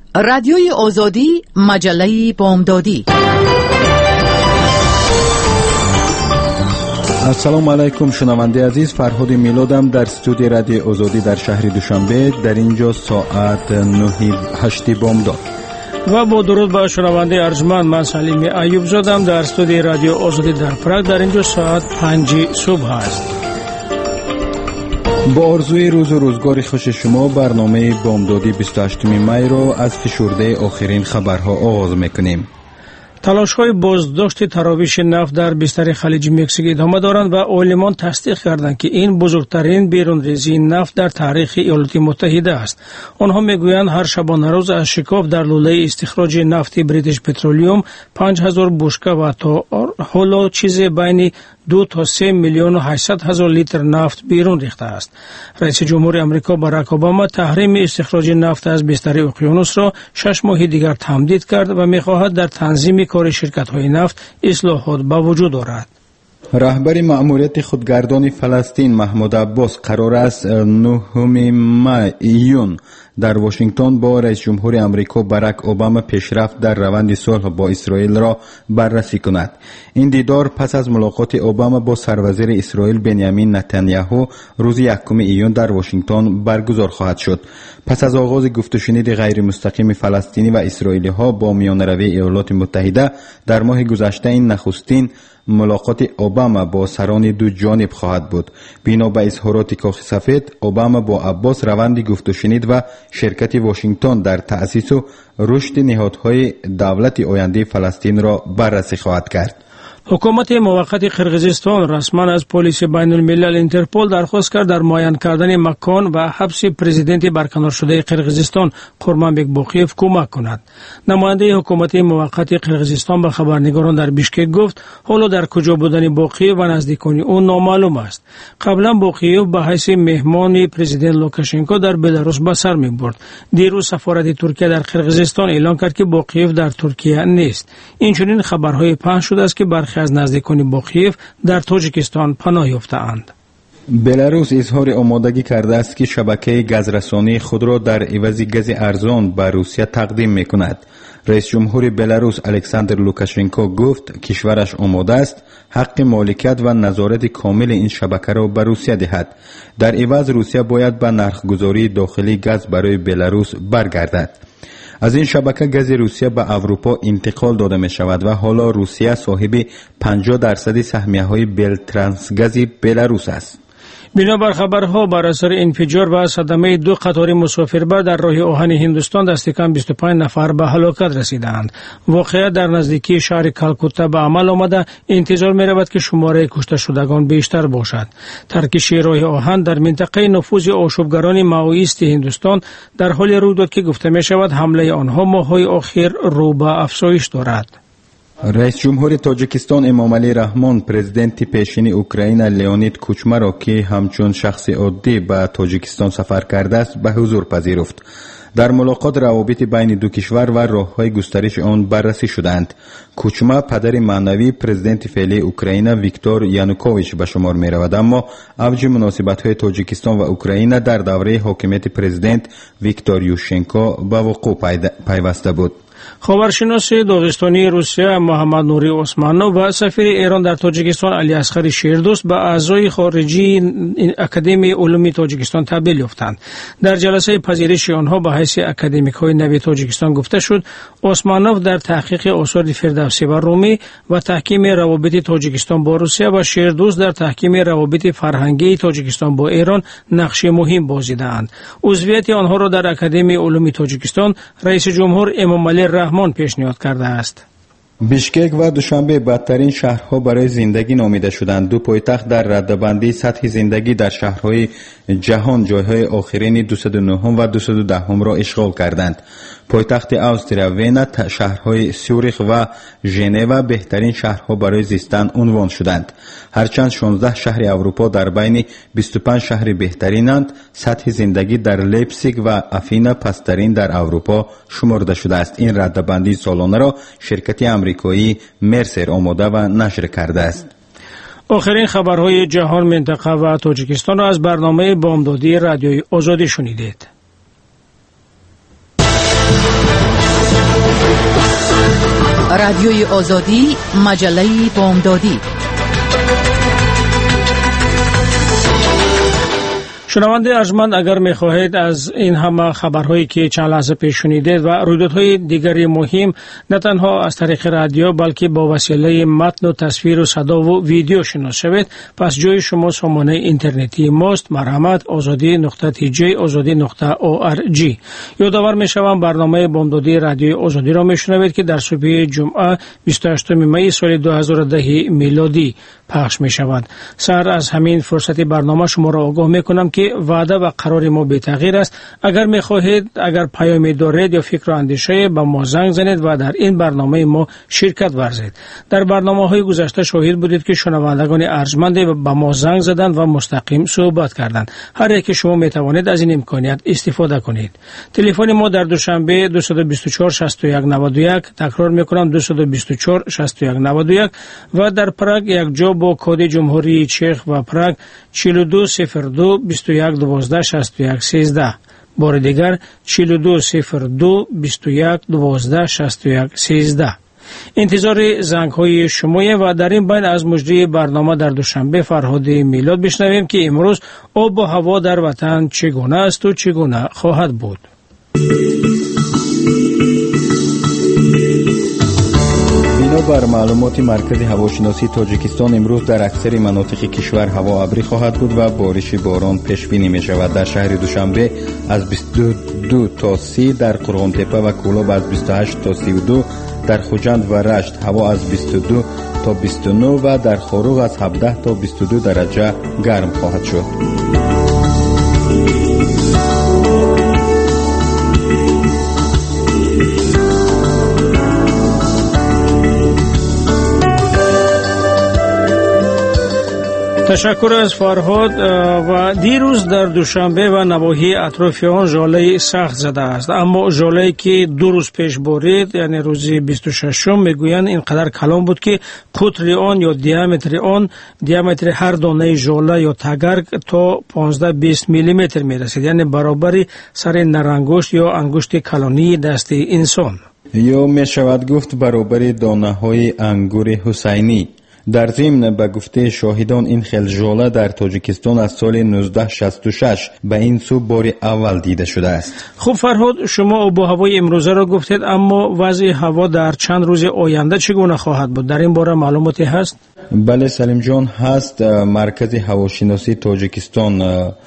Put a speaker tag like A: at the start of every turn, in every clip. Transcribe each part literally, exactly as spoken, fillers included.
A: رادیوی آزادی، مجله بامدادی.
B: السلام علیکم شنونده عزیز، فرهاد میلادم در استودیو رادیو آزادی در شهر دوشنبه. در اینجا ساعت نه هشت بامداد
C: و با درود به شنونده ارجمند، من سلیم ایوب زادم در استودیو رادیو آزادی در پراگ. در اینجا ساعت پنج صبح است.
B: با آرزوی روز و روزگار خوش شما، برنامه بامدادی بیست و هشتم می را از فشرده آخرین خبرها آغاز میکنیم.
C: تلاش‌های بازداشت تراویش نفت در بستر خلیج مکزیک ادامه دارند و عالمان تصدیق کردند که این بزرگترین بیرونریزی نفت در تاریخ ایالات متحده است. آنها میگویند هر شبانه روز از شکاف در لوله استخراج نفت بریتیش پترولیوم پنج هزار بشکه و تا حالا چیزی بین دو تا سه میلیون و هشتصد هزار لیتر نفت بیرون ریخته است. رئیس جمهور آمریکا باراک اوباما تحریم استخراج نفت از بستر اقیانوس را شش ماه دیگر تمدید کرد و می‌خواهد در تنظیم کار شرکت‌های نفت اصلاحات به وجود آورد.
B: رهبر مأموریت خودگردان فلسطین محمود عباس قرار است نهم ایون در واشنگتن با رئیس جمهور آمریکا باراک اوباما پیشرفت در روند صلح با اسرائیل را بررسی کند. این دیدار پس از ملاقات اوباما با سروزیر اسرائیل بنیامین نتانیاهو روز یکم ایون در واشنگتن برگزار خواهد شد. پس از آغاز گفت و شنید غیر مستقیم فلسطینی و اسرائیلی ها با میانروی ایالات متحده در ماه گذشته، این نخستین ملاقات اوباما با سران دو جانب خواهد بود. بنا به اظهارات کاخ سفید، اوباما با عباس روند گفت و شنید و شرکت واشنگتن در تأسیس و رشد نهادهای دولت آینده فلسطین را بررسی خواهد کرد.
C: حکومت موقت قرقیزستان رسما از پلیس بین الملل اینترپول درخواست کرد در معین کردن مکان و حبس پرزیدنت برکنار شده قرقیزستان قرمانبک باقیف کمک کند. نماینده حکومت موقت قرقیزستان به خبرنگاران در بیشکک گفت حالا در کجا بودن باقیف و نزدیکان او نامعلوم است. قبلا باقیف به حیث مهمان پرزیدنت لوکاشنکو در بلاروس به سر می‌برد. دیروز سفارت ترکیه در قرقیزستان اعلام کرد که باقیف در ترکیه نیست. اینچنین خبرهای پخش شده است که برخی از نزدیکان باقیف در تاجیکستان پناه یافته‌اند.
B: بلاروس اظهار آمادگی کرده است که شبکه گازرسانی خود را در عوض گاز ارزان به روسیه تقدیم می‌کند. رئیس جمهور بلاروس الکساندر لوکاشنکو گفت کشورش آماده است حق مالکیت و نظارت کامل این شبکه را به روسیه دهد. در عوض روسیه باید به نرخ‌گذاری داخلی گاز برای بلاروس برگردد. از این شبکه گاز روسیه به اروپا انتقال داده می شود و حالا روسیه صاحب پنجاه درصد سهمیه های بلترانسگاز بلاروس است.
C: بنابر خبرها بر اثر انفجار و صدمه دو قطار مسافربر در راه آهن هندوستان دست کم بیست و پنج نفر به هلاکت رسیدند. واقعه در نزدیکی شهر کالکوتا به عمل آمده. انتظار می رود که شماره کشته شدگان بیشتر باشد. ترکیش راه آهن در منطقه نفوذ آشوبگران مائویست هندوستان در حال روی داد که گفته می شود حمله آنها ماه‌های اخیر رو به افزایش دارد.
B: رئیس جمهور تاجیکستان امامعلی رحمان پرزیدنت پیشین اوکراین لیونید کوچما را که همچون شخص عادی به تاجیکستان سفر کرده است به حضور پذیرفت. در ملاقات روابط بین دو کشور و راه‌های گسترش آن بررسی شدند. کوچما پدر معنوی پرزیدنت فعلی اوکراین ویکتور یانوکوویچ به شمار می رود، اما اوج مناسبت‌های تاجیکستان و اوکراین در دوره حاکمیت پرزیدنت ویکتور یوشچنکو به وقوع پیوسته بود.
C: خبرشناس داغستانی روسیه محمد نوری عثمانو و سفیر ایران در تاجیکستان علی اصغر شیردوست به اعضای خارجی اکادمی علوم تاجیکستان تبدیل یافتند. در جلسه پذیرش آنها به حیث اکادمیک‌های نوی تاجیکستان گفته شد عثمانو در تحقیق آثار فردوسی و رومی و تحکیم روابط تاجیکستان با روسیه و شیردوست در تحکیم روابط فرهنگی تاجیکستان با ایران نقش مهم بازیدند. عضویت آنها را در اکادمی علوم تاجیکستان رئیس جمهور امامعلی رحمان پیشنهاد کرده است.
B: بیشکک و دوشنبه بدترین شهرها برای زندگی نامیده شدند. دو پایتخت در رده‌بندی سطح زندگی در شهرهای جهان جایهای آخرین دویست و نه و دویست و ده را اشغال کردند. پایتخت استریا وین، شهرهای سوریخ و ژنو بهترین شهرها برای زیستن عنوان شدند. هرچند شانزده شهر اروپا در بین بیست و پنج شهر بهترینند، سطح زندگی در لیپزیگ و افینا پسترین در اروپا شمرده شده است. این رده‌بندی سالانه را شرکت آمریکایی مرسر آماده و نشر کرده است.
C: آخرین خبرهای جهان، منطقه و تاجیکستان را از برنامه بامدادی رادیوی آزادی شنیدید.
A: رادیوی آزادی، مجله بامدادی.
C: شنونده ارجمند، اگر می‌خواهید از این همه خبرهایی که چند لحظه پیش شنیدید و رویدادهای دیگری مهم نه تنها از طریق رادیو بلکه با وسیله متن و تصویر و صدا و ویدیو شناس شوید، پس جای شما سامانه اینترنتی ماست: مرحمت آزادی نقطه تی جی آزادی نقطه او آر جی. یادآور می‌شوم برنامه بامدادی رادیو آزادی را می‌شنوید که در صبح جمعه بیست و هشتم می سال دو هزار و ده میلادی پخش می‌شود. سر از همین فرصت برنامه شما را آگاه می‌کنم که وعده و قرار ما به تغییر است. اگر می‌خواهید، اگر پیامی دارید یا فکر و اندیشه، به ما زنگ زنید و در این برنامه ما شرکت ورزید. در برنامه‌های گذشته شاهد بودید که شنوندگان ارجمند به ما زنگ زدند و مستقیم صحبت کردند. هر یک شما می‌توانید از این امکانیت استفاده کنید. تلفن ما در دوشنبه دو دو چهار شش یک نه یک، تکرار می‌کنم دو دو چهار شش یک نه یک، و در پراگ یک جا با کد جمهوری چک و پراگ چهل و دو صفر دو بیست و یک دوازده شصت و یک سیزده. بار دیگر چهل و دو صفر دو بیست و یک دوازده شصت و یک سیزده. انتظار زنگ های شمایه و در این بین از مجری برنامه در دوشنبه فرهاد میلاد بشنویم که امروز آب و هوا در وطن چگونه است و چگونه خواهد بود.
B: بر معلومات مرکز هواشناسی تاجیکستان، امروز در اکثر مناطق کشور هوا ابری خواهد بود و بارش باران پیش بینی می شود. در شهر دوشنبه از بیست و دو تا سی، در قرغان تپه و کولاب از بیست و هشت تا سی و دو، در خوجند و رشت هوا از بیست و دو تا بیست و نه و در خاروق از هفده تا بیست و دو درجه گرم خواهد شد.
C: تشکر از فرهاد. و دیروز در دوشنبه و نواحی اطراف آن ژاله سخت زده است، اما ژاله‌ای که دو روز پیش بارید، یعنی روز بیست و ششم، میگویند اینقدر کلان بود که قطر آن یا دیامتر آن، دیامتر هر دانه ژاله یا تگرگ تا پانزده بیست میلی متر میرسید، یعنی برابر سر نرانگشت یا انگشت کلانی دست انسان،
B: یا می شود گفت برابر دانه های انگور حسینی. در ضمن به گفته شاهدان این خیل ژاله در تاجیکستان از سال نوزده شصت و شش به این سو بار اول دیده شده است.
C: خب فرهاد، شما آب و هوای امروزه را گفتید، اما وضع هوا در چند روز آینده چگونه خواهد بود؟ در این باره معلوماتی هست؟
B: بله سلیم جان، هست. مرکز هواشناسی تاجیکستان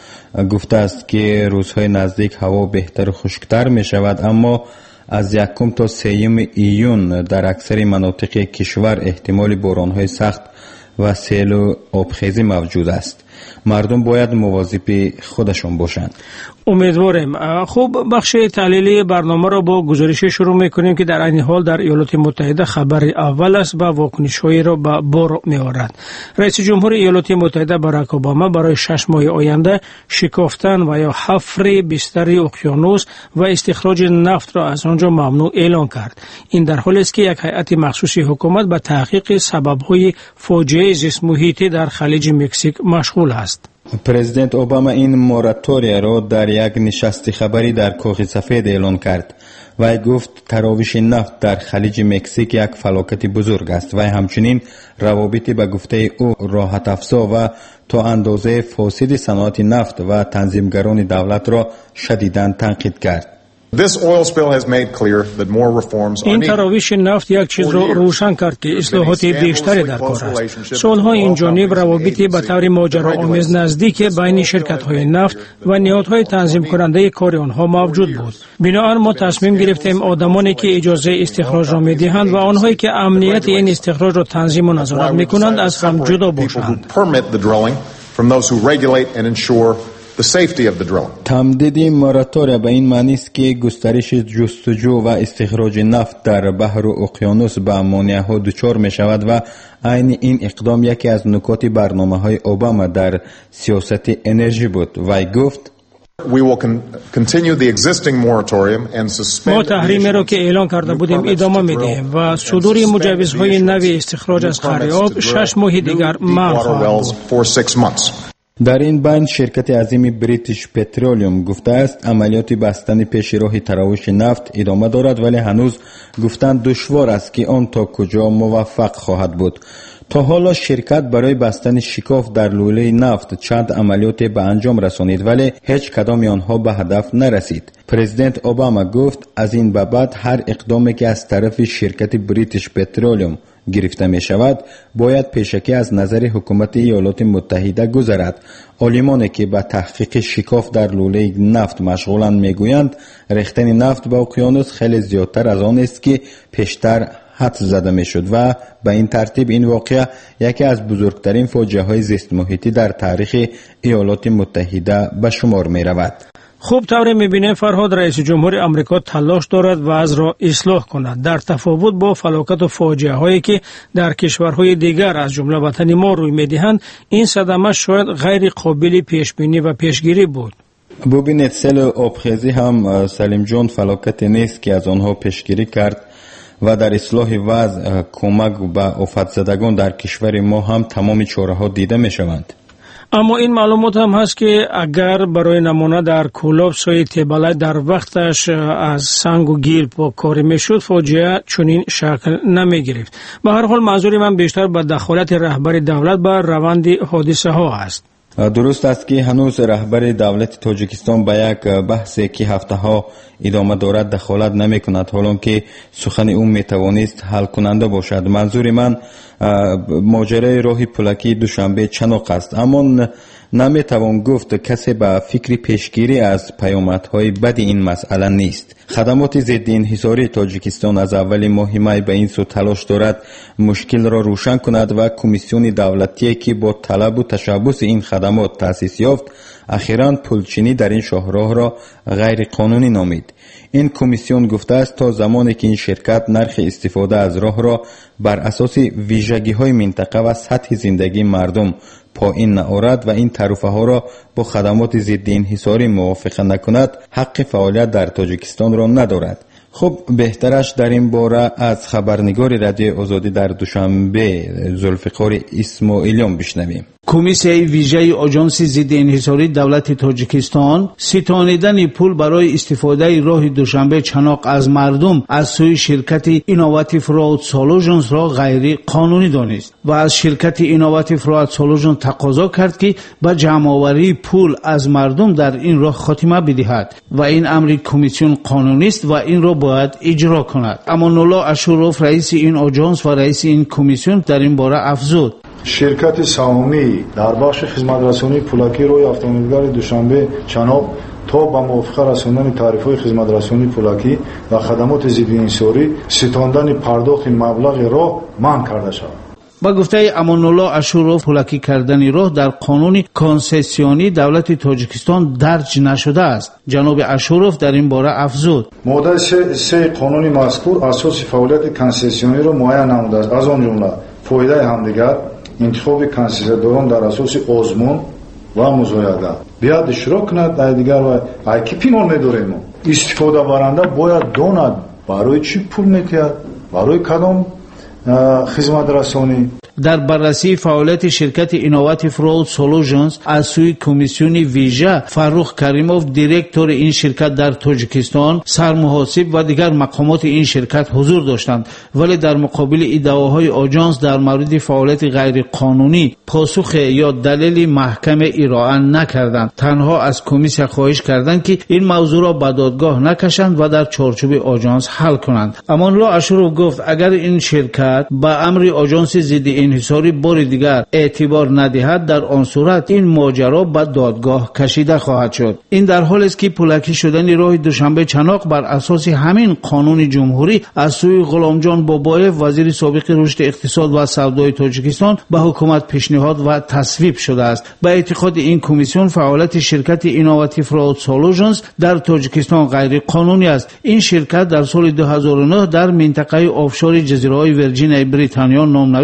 B: گفته است که روزهای نزدیک هوا بهتر و خشکتر می شود، اما از یکم تا سیم ایون در اکثر مناطق کشور احتمال بارانهای سخت و سیل و آبخیزی موجود است. مردم باید مواظب خودشان باشند.
C: امیدواریم. خوب، بخش تحلیلی برنامه را با گزارش شروع میکنیم که در این حال در ایالات متحده خبر اول است و واکنش‌هایی را به بار می‌آورد. رئیس جمهور ایالات متحده باراک اوباما برای شش ماه آینده شکافتن و یا حفر بستر اقیانوس و استخراج نفت را از آنجا ممنوع اعلان کرد. این در حالی است که یک هیئت مخصوص حکومت به تحقیق سبب‌های فاجعه زیست محیطی در خلیج مکزیک مشغول است.
B: پرزیدنت اوباما این موراتوریا را در یک نشست خبری در کاخ سفید اعلان کرد. وی گفت تراوش نفت در خلیج مکزیک یک فلاکت بزرگ است و همچنین روابط به گفته او راحت افزا و تا اندازه فاسد صنعت نفت و تنظیمگران دولت را شدیداً تنقید کرد.
C: این تراوش نفت یک چیز را روشن کرد که اصلاحات بیشتری در کار است. سالها این جانب روابطی به طور ماجراآمیز نزدیک بین شرکت‌های نفت و نهادهای تنظیم کننده کار آنها موجود بود. بنابراین ما تصمیم گرفتیم آدمانی که اجازه استخراج را می‌دهند و آنهایی که امنیت این استخراج را تنظیم و نظارت می‌کنند از هم جدا باشند.
B: تمدید موراتوریا به این معنی است که گسترش جستجو و استخراج نفت در بحر و اقیانوس به مانع‌ها دچار می شود و عین این اقدام یکی از نکات برنامه‌های اوباما در سیاست انرژی بود. وی گفت
C: ما تحریمی را که اعلان کرده بودیم ادامه می‌دهیم و صدور مجوزهای نوی استخراج از قاره آب شش ماه دیگر منع خواهد بود.
B: در این بین شرکت عظیم بریتیش پترولیوم گفته است عملیات بستن پیش راه تراوش نفت ادامه دارد، ولی هنوز گفتن دشوار است که آن تا کجا موفق خواهد بود. تا حالا شرکت برای بستن شکاف در لوله نفت چند عملیات به انجام رسانید، ولی هیچ کدام آنها به هدف نرسید. پرزیدنت اوباما گفت از این به بعد هر اقدامی که از طرف شرکت بریتیش پترولیوم گرفته می شود باید پیشکی از نظر حکومت ایالات متحده گذرد. عالمانی که به تحقیق شکاف در لوله نفت مشغولند می گویند ریختن نفت به اقیانوس خیلی زیادتر از آن است که پیشتر حدس زده می شد و به این ترتیب این واقعه یکی از بزرگترین فاجعه های زیست محیطی در تاریخ ایالات متحده به شمار می رود.
C: خوب طوری می‌بینیم فرهاد رئیس جمهور آمریکا تلاش دارد وضع را اصلاح کند، در تفاوت با فلاکت و فاجعه هایی که در کشورهای دیگر از جمله وطن ما روی می‌دهند. این صدمه شاید غیر قابل پیش بینی و پیشگیری بود.
B: ببینید سیل آبخیزی هم سلیم جان فلاکت نیست که از آنها پیشگیری کرد و در اصلاح وضع کمک به آفت زدگان در کشور ما هم تمام چاره‌ها دیده می‌شوند.
C: اما این معلومات هم هست که اگر برای نمونه در کولاب سوی تیبالای در وقتش از سنگ و گیل پاککاری میشد فاجعه چنین شکل نمی گرفت. به هر حال منظور من بیشتر به دخالت رهبر دولت بر روند حادثه ها است.
B: درست است که هنوز رهبر دولت تاجیکستان به یک بحثی که هفته ها ادامه دارد دخالت نمی کند، حالان که سخن او می توانست حل کننده باشد. منظور من ماجرای راه پلکی دوشنبه چناق است، اما نمی توان گفت کسی به فکر پیشگیری از پیامدهای بد این مسئله نیست. خدمات ضد انحصاری تاجیکستان از اول ماه می به این سو تلاش دارد مشکل را روشن کند و کمیسیون دولتی که با طلب و تشبث این خدمات تأسیس یافت اخیراً پلچینی در این شاهراه را غیر قانونی نامید. این کمیسیون گفته است تا زمانی که این شرکت نرخ استفاده از راه را بر اساس ویژگی‌های منطقه و سطح زندگی مردم پایین نآورد و این تعرفه ها را با خدمات ضد انحصاری موافقه نکند حق فعالیت در تاجیکستان را ندارد. خب بهترش در این باره از خبرنگار رادیو آزادی در دوشنبه ذوالفقار اسماعیلیان بشنویم.
D: کمیسیون ویژه آژانس ضد انحصاری دولت تاجیکستان ستانیدن پول برای استفاده راه دوشنبه چناق از مردم از سوی شرکت اینوواتیو رود سولوشنز را غیر قانونی دانست و از شرکت اینوواتیو رود سولوشنز تقاضا کرد که به جمع‌آوری پول از مردم در این راه خاتمه بدهد و این امر کمیسیون قانونی است و این را باید اجرا کند. امان الله اشوروف رئیس این آژانس و رئیس این کمیسیون در این باره افزود:
E: شرکت سهامی در بخش خدمترسانی پولکی روی автомобилгари دوشنبه چناب تا با موافقه رساندن تعرفه خدمترسانی پولکی و خدمات ضد انحصاری ستاندن پرداخت مبلغ را منع کرده شود.
D: با گفته امان الله اشوروف پولکی کردن راه در قانون کنسسیونی دولت تاجیکستان درج نشده است. جناب اشوروف در این باره افزود:
E: ماده سه قانون مذکور اساس فعالیت کنسسیونی را معین نموده است، از آن جمله فایده همدیگر، انتخاب کنسسیداران در اساس آزمون و مزایده. بیاد اشتراک کند در دیگر و ایکی پیمان می‌داریم. استفاده برنده باید داند برای چی پول می‌دهد، برای کدام خدمت رسانی.
D: در بررسی فعالیت شرکت اینوواتیو رود سولوشنز از سوی کمیسیون ویژه فروخ کریموف دیرکتور این شرکت در تاجیکستان سرمحاسب و دیگر مقامات این شرکت حضور داشتند، ولی در مقابل ادعاهای آژانس در مورد فعالیت غیر قانونی پاسخ یا دلیل محکم ارائه نکردند. تنها از کمیسیون خواهش کردند که این موضوع را به دادگاه نکشند و در چارچوب آژانس حل کنند. امان الله اشوروف گفت اگر این شرکت به امر آژانس ضد انحصاری بار دیگر اعتبار ندهد در آن صورت این ماجرا به دادگاه کشیده خواهد شد. این در حالی است که پولکی شدن راه دوشنبه چناق بر اساس همین قانون جمهوری از سوی غلامجان بابایف وزیر سابق رشد اقتصاد و سودای تاجیکستان به حکومت پیشنهاد و تصویب شده است. به اعتقاد این کمیسیون فعالیت شرکت اینوواتیو رود سولوشنز در تاجیکستان غیر قانونی است. این شرکت در سال دو هزار و نه در منطقه آفشور جزیره‌های ویرجین بریتانیا نامنویس شده است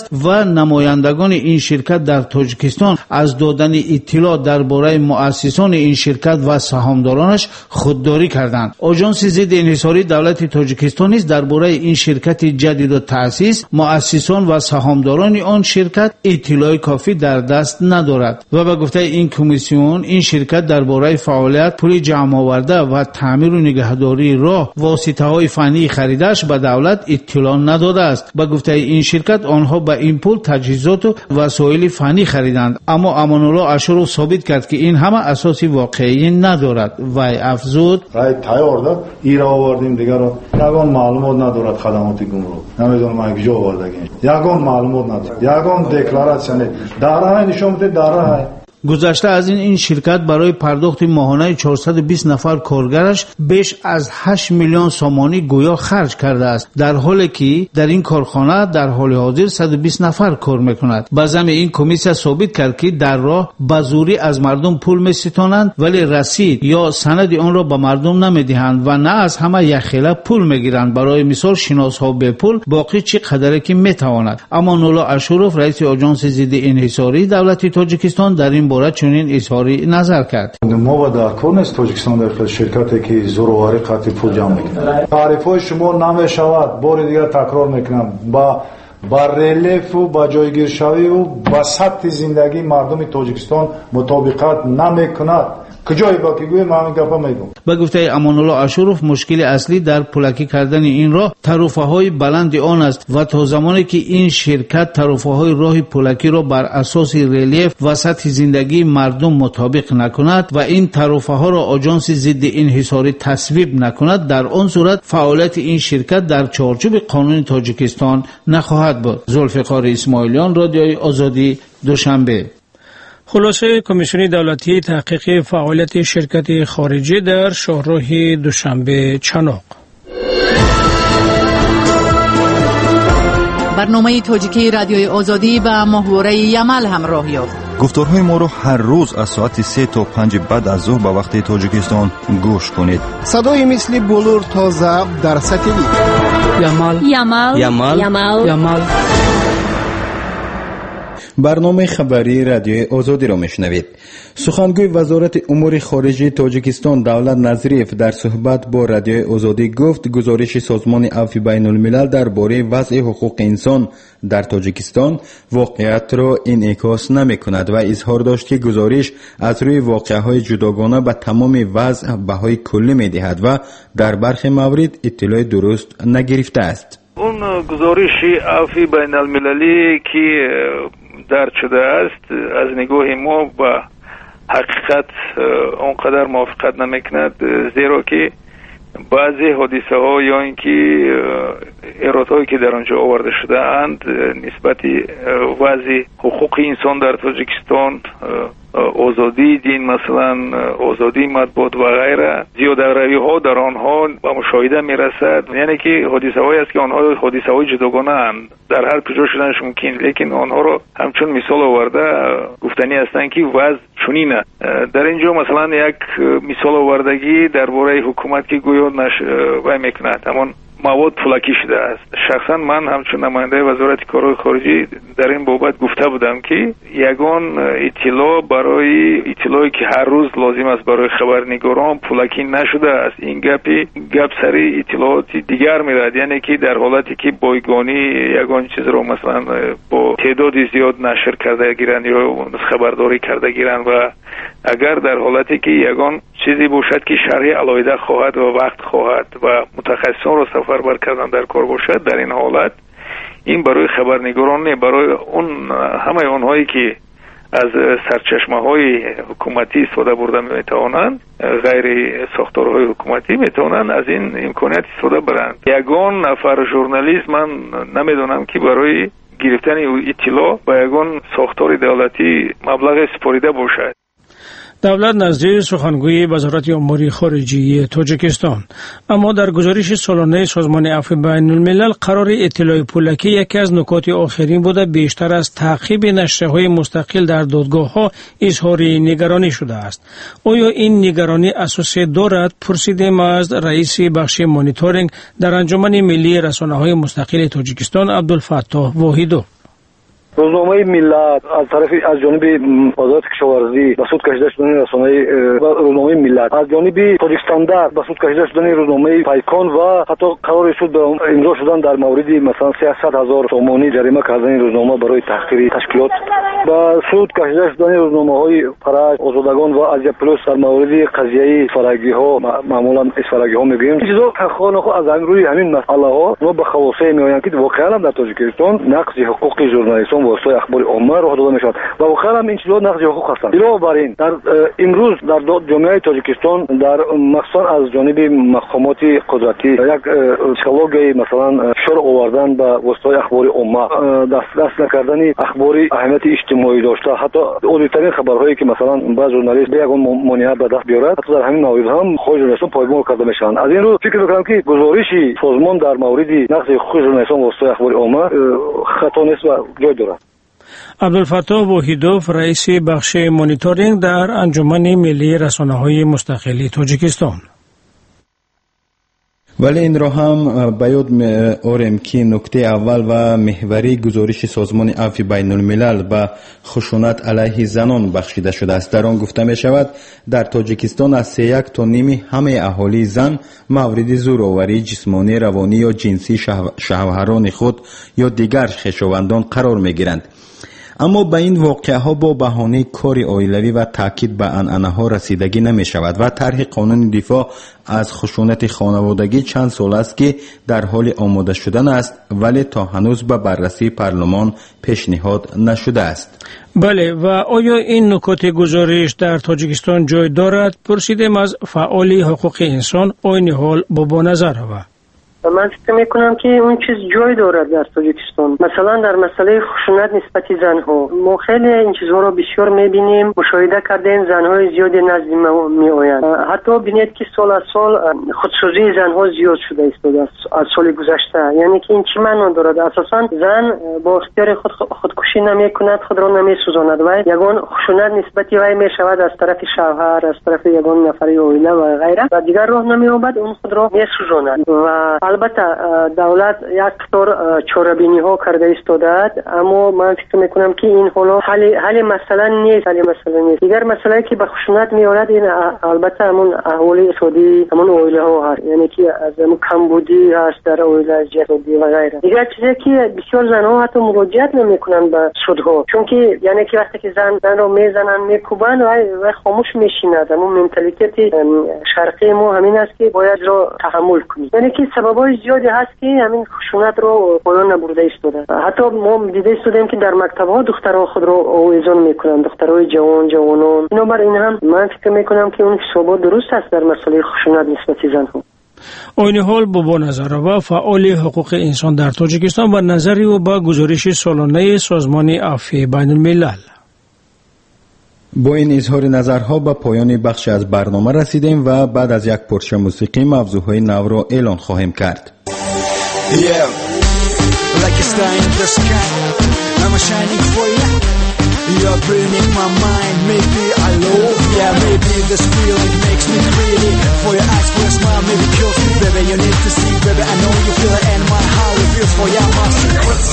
D: است و نمایندگان این شرکت در تاجیکستان از دادن اطلاع درباره مؤسسان این شرکت و سهامدارانش خودداری کردند. آژانس ضد انحصاری دولت تاجیکستان نیز درباره این شرکت جدید و تأسیس، مؤسسان و سهامداران آن شرکت اطلاع کافی در دست ندارد و به گفته این کمیسیون این شرکت درباره فعالیت پول جمع آورده و تعمیر و نگهداری راه واسطه‌های فنی خریدش به دولت اطلاع نداده است. به گفته این شرکت آنها به این پول تجهیزات و وسایل فنی خریدند، اما امان الله اشرف ثابت کرد که این همه اساسی واقعی ندارد. وی افزود
E: رای تیار ایرا آوردیم دیگر را یگان معلومات ندارد خدمات گمرک، نمیدونم از کجا آوردگین، یگان معلومات ندارد، یگان دکلاراسیون داره نشون میده داره.
D: گذشته از این این شرکت برای پرداخت ماهانه چهارصد و بیست نفر کارگرش بیش از هشت میلیون سومانی گویا خرج کرده است، در حالی که در این کارخانه در حال حاضر صد و بیست نفر کار میکنند. بازم این کمیسیون ثابت کرد که در راه به زوری از مردم پول میستانند ولی رسید یا سند آن را به مردم نمیدهند و نه از همه یخیله پول میگیرند. برای مثال شناسها به پول باقی چه قدری که میتواند. امان الله اشرف رئیس آژانس ضد انحصاری دولت تاجیکستان در این باره چنین اظهاری نظر کرد.
E: ما با دارکور نیست تاجیکستان در شرکتی که زورواری قطعی پول جمع میکنه. تعریفای شما نمیشود، بار دیگر تکرار میکنم، با با ریلیف و با جایگیرشوی و با سطح زندگی مردم تاجیکستان مطابقت نمیکند. کجای باقی گوی ما همین گپا میگم.
D: به گفته امان الله اشرف مشکل اصلی در پولکی کردن این راه تعرفه های بلند آن است و تا زمانی که این شرکت تعرفه های راه پولکی را بر اساس ریلیف و سطح زندگی مردم مطابق نکند و این تعرفه ها را آژانس ضد انحصاری تصویب نکند، در آن صورت فعالیت این شرکت در چارچوب قانون تاجیکستان نخواهد بود. ذوالفقار اسماعیلیان، رادیوی آزادی، دوشنبه.
C: خلاصه کمیسیون دولتی تحقیق فعالیت شرکت خارجی در شهرهای دوشنبه چناق.
A: برنامه تاجیکی رادیوی آزادی به محوره یمل همراه یافت.
F: گفتارهای ما را هر روز از ساعت سه تا پنج بعد از ظهر به وقت تاجیکستان گوش کنید.
G: صدای مثل بلور تا ضبط در ساتلیت.
A: یمل
H: یمل
A: یمل
H: یمل
A: یمل.
B: برنامه خبری رادیوی آزادی را میشنوید. سخنگوی وزارت امور خارجه تاجیکستان دولت نظریف در صحبت با رادیوی آزادی گفت گزارش سازمان عفو بین الملل درباره وضع حقوق انسان در تاجیکستان واقعیت را انعکاس نمی کند و اظهار داشت که گزارش از روی واقعه‌های جداگانه به تمام وضع بهای کلی می دهد و در برخی موارد اطلاع درست نگرفته است.
I: اون گزارش عفو بین المللی که درد شده است از نگاه ما با حقیقت اونقدر موافقت نمیکند، زیرا که بعضی حادثه ها یا اینکه ایرادات هایی که در آنجا آورده شده اند نسبت وضع حقوق انسان در تاجیکستان، آزادی دین مثلا، آزادی مطبوعات و غیره، زیاده‌روی ها در آنها به مشاهده میرسد. یعنی که حادثه هایی است که آنها حادثه های جداگانه اند، در هر کجا شدنش ممکن، لیکن آنها را همچون مثال آورده گفتنی هستند که وضع چنینه. در اینجا مثلا یک مثال آوردگی درباره حکومت که گویا نش وای میکند اما مواد پولکی شده است. شخصا من همچون نماینده وزارت کارهای خارجی در این بابت گفته بودم که یگان اطلاع برای اطلاعی که هر روز لازم است برای خبرنگاران پولکی نشده است. این گپی گپ سری اطلاعات دیگر میرد، یعنی که در حالتی که بایگانی یگان چیز رو مثلا با تعداد زیاد نشر کرده گیرند یا خبرداری کرده گیرند و اگر در حالتی که یگان چیزی باشد که شرح علایده خواهد و وقت خواهد و متخصصان را سفر بر کردن در کار باشد، در این حالت این برای خبرنگاران نه، برای اون همه آنهایی که از سرچشمه های حکومتی استفاده برده میتوانند، غیر ساختارهای حکومتی میتوانند از این امکانیت استفاده برند. یگان نفر ژورنالیست من نمیدونم که برای گرفتن اطلاع با یگان ساختار دولتی مبلغ سپاریده باشد.
C: دولت نزدیک سخنگوی وزارت امور خارجه تاجیکستان. اما در گزارش سالانه سازمان عفو بین الملل قرار اطلاع پولکی یکی از نکات آخرین بوده بیشتر از تعقیب نشریه‌های مستقل در دادگاه‌ها اظهار نگرانی شده است. آیا این نگرانی اساس دارد؟ پرسیدیم از رئیس بخش مانیتورینگ در انجمن ملی رسانه‌های مستقل تاجیکستان عبدالفتاح واحدو.
H: روزنامه ملت از طرف از جانب وزارت کشاورزی به سود کشیده شدن رسانه‌های روزنامه ملت، از جانب تاجیکستان در به سود کشیده شدن روزنامه پیکان و حتی قرار شد به امضا شدن در مورد مثلا سیصد هزار تومانی جریمه کردن روزنامه برای تحقیر تشکیلات، به سود کشیده شدن روزنامه‌های فرج، آزادگان و آزیا پلوس در مورد قضیه فرنگی‌ها، معمولا اسفرنگی‌ها میگیم چیزا خانه از روی همین مسئله‌ها ما به خلاصه میآیند که واقعا در تاجیکستان نقض حقوق ژورنالیستان واسطه اخبار عامه راه داده میشود و واقعا هم این چیزا نقض حقوق هستند. بنابراین در امروز در جامعه تاجیکستان در مخصوصا از جانب مقامات قدرتی یک چالوگی مثلا شور آوردن به واسطه اخبار عامه، دسترس نکردن اخبار اهمیت اجتماعی داشته، حتی عالی‌ترین خبرهایی که مثلا بعض ژورنالیست به یگان مانع به دست بیارد حتی در همین مورد هم خود ژورنالیستان پایمال کرده میشن. از این رو فکر میکنم که گزارشی سازمان در مورد نقض حقوق ژورنالیستان واسطه اخبار عامه خطا نیست و جای دارد.
C: عبدالفتاح وحیدوف رئیس بخش مانیتورینگ در انجمن ملی رسانه‌های مستقلی تاجیکستان.
B: ولی این را هم بیاد آوریم که نکته اول و محوری گزارش سازمان عفو بین الملل به خشونت علیه زنان بخشیده شده است. در آن گفته می شود در تاجیکستان از سه یک تا نیم همه اهالی زن مورد زورآوری جسمانی، روانی یا جنسی شوهران خود یا دیگر خویشاوندان قرار می گیرند. اما به این واقعه ها با بهانه کار عائلوی و تاکید به عنعنه ها رسیدگی نمی شود و طرح قانون دفاع از خشونت خانوادگی چند سال است که در حال آماده شدن است ولی تا هنوز به بررسی پارلمان پیشنهاد نشده است.
C: بله، و آیا این نکات گزارش در تاجیکستان جای دارد؟ پرسیدیم از فعال حقوق انسان عین حال بابا نظرова.
J: من فکر میکنم که اون چیز جای دارد در تاجیکستان. مثلا در مسئله خشونت نسبت زنها ما خیلی این چیزها رو بسیار میبینیم، مشاهده کردیم، زنهای زیادی نزد ما میآیند. حتی ببینید که سال از سال خودسوزی زنها زیاد شده است از سال گذشته. یعنی که این چی معنی دارد؟ اساسا زن با اختیار خود خودکشی نمیکند، خود را نمیسوزاند و یگان خشونت نسبت وی میشود از طرف شوهر، از طرف یگان نفر عائله و غیره و دیگر راه نمییابد، اون خود را میسوزاند. و البته دولت یک طور چاره‌بینی ها کرده ایستاده، اما من فکر میکنم که این حالا حل حل مسئله نیست، حل مسئله نیست. دیگر مسئله که به خشونت میآید این البته همون احوال اقتصادی، همون عائله ها هست، یعنی که از همون کمبودی هست در عائله، جهادی و غیره. دیگر چیزی که بسیار زنها حتی مراجعت نمیکنن به سودها، چون که یعنی که وقتی که زن زن رو میزنن میکوبن و خاموش میشیند. همون منتالیته شرقی ما همین است که باید را تحمل کنی. یعنی که سببای زیادی هست که همین خشونت رو پایان نبرده ایستاده. حتی ما دیده ایستادیم که در مکتب‌ها دخترها خود رو آویزان میکنن، دخترای جوان جوانان. بنابراین هم من فکر میکنم که اون حسابات درست است در مسئله خشونت نسبت زنها.
C: عین حال بابا نظرova فعال حقوق انسان در تاجیکستان و نظری او با گزارش سالانه سازمان عفو بین الملل.
B: با این اظهار نظرها به پایان بخش از برنامه رسیدیم و بعد از یک پرچه موسیقی موضوعهای نو را اعلان خواهیم کرد.
K: Yeah, like a star in the sky, I'm shining for you. You're burning my mind, maybe I love. Yeah, maybe this feeling makes me crazy. For your eyes, for your smile, maybe kills me, baby. You need to see, baby. I know you feel it, and my heart it feels for you. My secrets.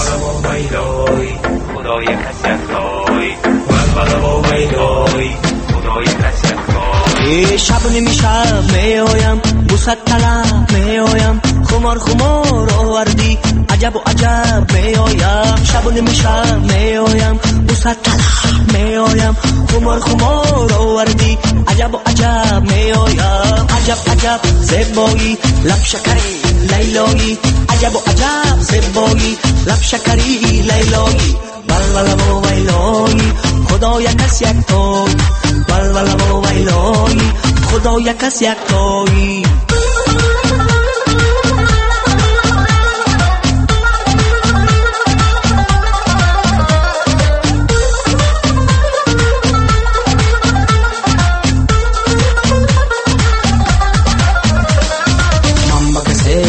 L: شب نمیشم میایم بوست طلب میایم خمار خمار آوردی عجب و عجب میایم شب نمیشم میایم بوست طلب میایم خمار خمار آوردی عجب و عجب میایم عجب عجب زیبایی لب شکری لیلایی عجب و عجب زیبایی لب شکری لیلایی بلبل و ویلایی خدا یک کس یک توی بلبل و ویلایی خدا یک کس یک توی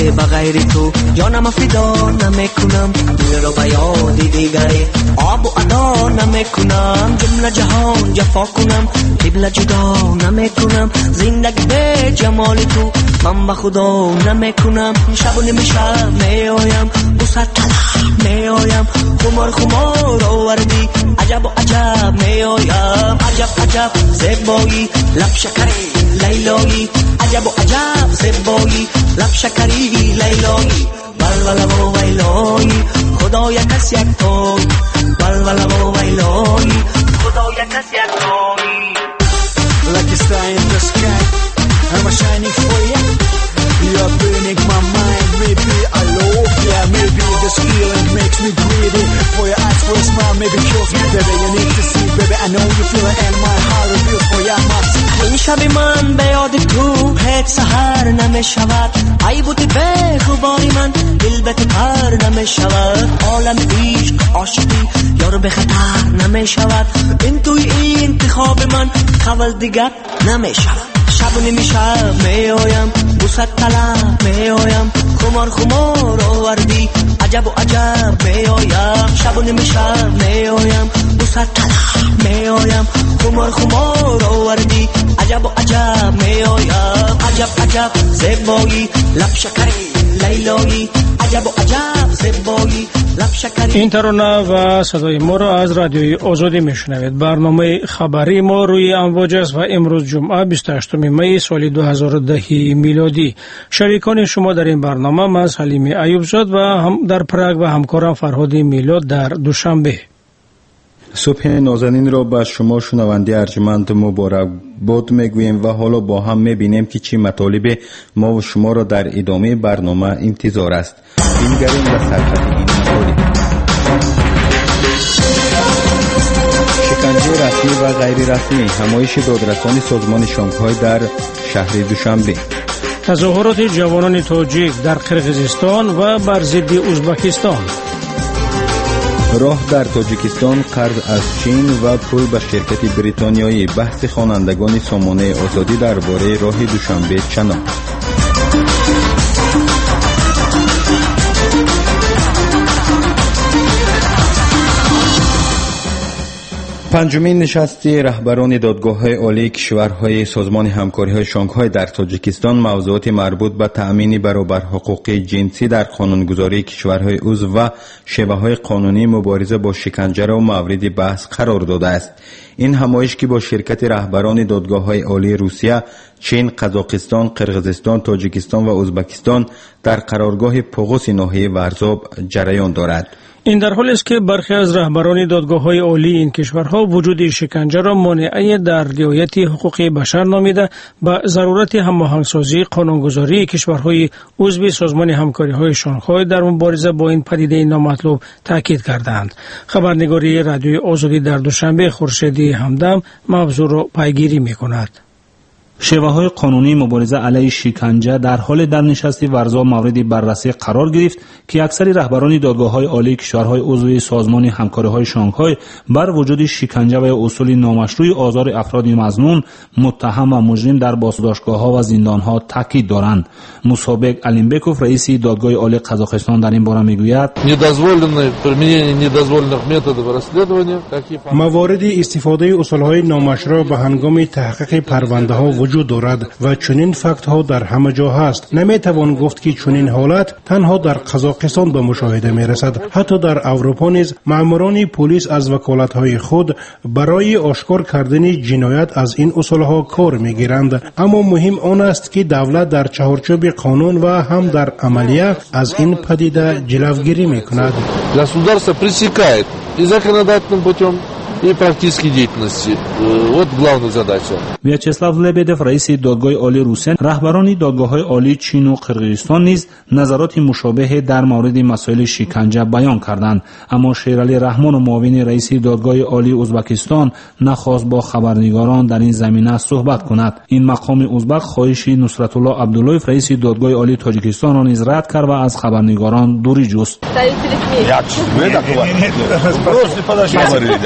L: دیگه بغیر تو جانم فدا نمیکنم دل رو به یاد دیگری آب و ادا نمیکنم جمله جهان جفا کنم قبل جدا نمیکنم زندگی به جمال تو من به خدا نمیکنم شب و نیم شب میایم بوسه طلب میایم خمار خمار آوردی عجب و عجب میایم عجب عجب زیبایی لب شکری لیلایی عجب و عجب زیبایی لب شکری لیلایی ولوله و ویلایی خدای کس یک توی ولوله و ویلایی خدای کس یک توی
K: Like a star in the sky I'm a shining for you You're burning my mind Maybe I love yeah Maybe this feeling makes me greedy For your eyes for a smile Maybe kills me baby You need to see baby I know you feel it And my heart is built for you I must
L: این شب من به یاد تو هیچ سحر نمی شود ای بودی به خوباری من دل به تو پر نمی شود عالم عشق عاشقی یارو به خطر نمی شود این توی این انتخاب من خول دیگر نمی شود شب و نمی شب می آیم بوسه طلب می آیم خمار خمار آوردی عجب و عجب می آیم شب و نمی شب می آیم بوسه طلب می آیم خمار خمار آوردی عجب و عجب می آیم عجب عجب زیبایی لب شکری لیلایی عجب و عجب زیبایی لب شکری.
C: این ترانه و صدای ما را از رادیوی آزادی میشنوید. برنامه خبری ما روی امواج است و امروز جمعه بیست و هشتم می سال دو هزار و ده میلادی. شریکان شما در این برنامه من سلیم ایوبزاد و هم در پراگ و همکارم فرهاد میلاد در دوشنبه.
B: صبح نازنین را به شما شنونده ارجمند مبارک باد میگوییم و حالا با هم میبینیم که چی مطالب ما و شما را در ادامه برنامه انتظار است. بینگریم و سرخط این مطالب. شکنجه رسمی و غیر رسمی همایش دادرسان سازمان شانگهای در شهر دوشنبه.
C: تظاهرات جوانان تاجیک در قرقیزستان و بر ضد ازبکستان.
B: راه در تاجیکستان قرض از چین و پول به شرکت بریتانیایی. بحث خوانندگان سامانه آزادی درباره راه دوشنبه چنان. پنجمین نشست رهبران دادگاه‌های عالی کشورهای سازمان همکاری‌های شانگهای در تاجیکستان موضوعات مربوط به تأمین برابر حقوق جنسی در قانونگذاری کشورهای عضو و شیوه‌های قانونی مبارزه با شکنجه را مورد بحث قرار داده است. این همایش که با شرکت رهبران دادگاه‌های عالی روسیه، چین، قزاقستان، قرقیزستان، تاجیکستان و ازبکستان در قرارگاه پوغوس ناحیه ورزاب جریان دارد.
C: این در حالی است که برخی از رهبران دادگاه‌های عالی این کشورها وجود شکنجه را مانع در رعایت حقوق بشر نامیده به ضرورت هماهنگسازی قانونگذاری کشورهای عضو سازمان همکاری‌های شانگهای در مبارزه با این پدیده نامطلوب تاکید کردند. خبرنگاری رادیوی آزادی در دوشنبه خورشیدی همدم موضوع را پیگیری می‌کند.
M: شیوه‌های قانونی مبارزه علیه شکنجه در حال در نشست ورزاب مورد بررسی قرار گرفت که اکثر رهبران دادگاه‌های عالی کشورهای عضو سازمان همکاری‌های شانگهای بر وجود شکنجه و اصول نامشروع آزار افراد مظنون، متهم و مجرم در بازداشتگاه‌ها و زندان‌ها تاکید دارند. موسابق علمبکوف رئیس دادگاه عالی قزاقستان در این باره میگوید:
G: موارد استفاده اصول‌های نامشروع به هنگام تحقیق پرونده‌ها وجود دارد و چنین فکت ها در همه جا هست. نمیتوان گفت که چنین حالت تنها در قزاقستان به مشاهده می رسد. حتی در اروپا نیز ماموران پلیس از وکالت های خود برای آشکار کردن جنایت از این اصول ها کار می گیرند. اما مهم آن است که دولت در چهارچوب قانون و هم در عملیه از این پدیده جلوگیری می کند.
N: Государство пресекает и законодательным путем и практической деятельности. Вот главная задача.
M: ویاچسلاو لبدف رئیس دادگاه عالی روسیه رهبران دادگاه‌های عالی چین و قرقیزستان نیز نظرات مشابه در مورد مسائل شکنجه بیان کردند، اما شیرعلی رحمان و معاون رئیس دادگاه عالی ازبکستان نخواست با خبرنگاران در این زمینه صحبت کند. این مقام ازبک خواهش نصرت الله عبداللهیف رئیس دادگاه عالی تاجیکستان را نیز رد کرد و از خبرنگاران دوری جست.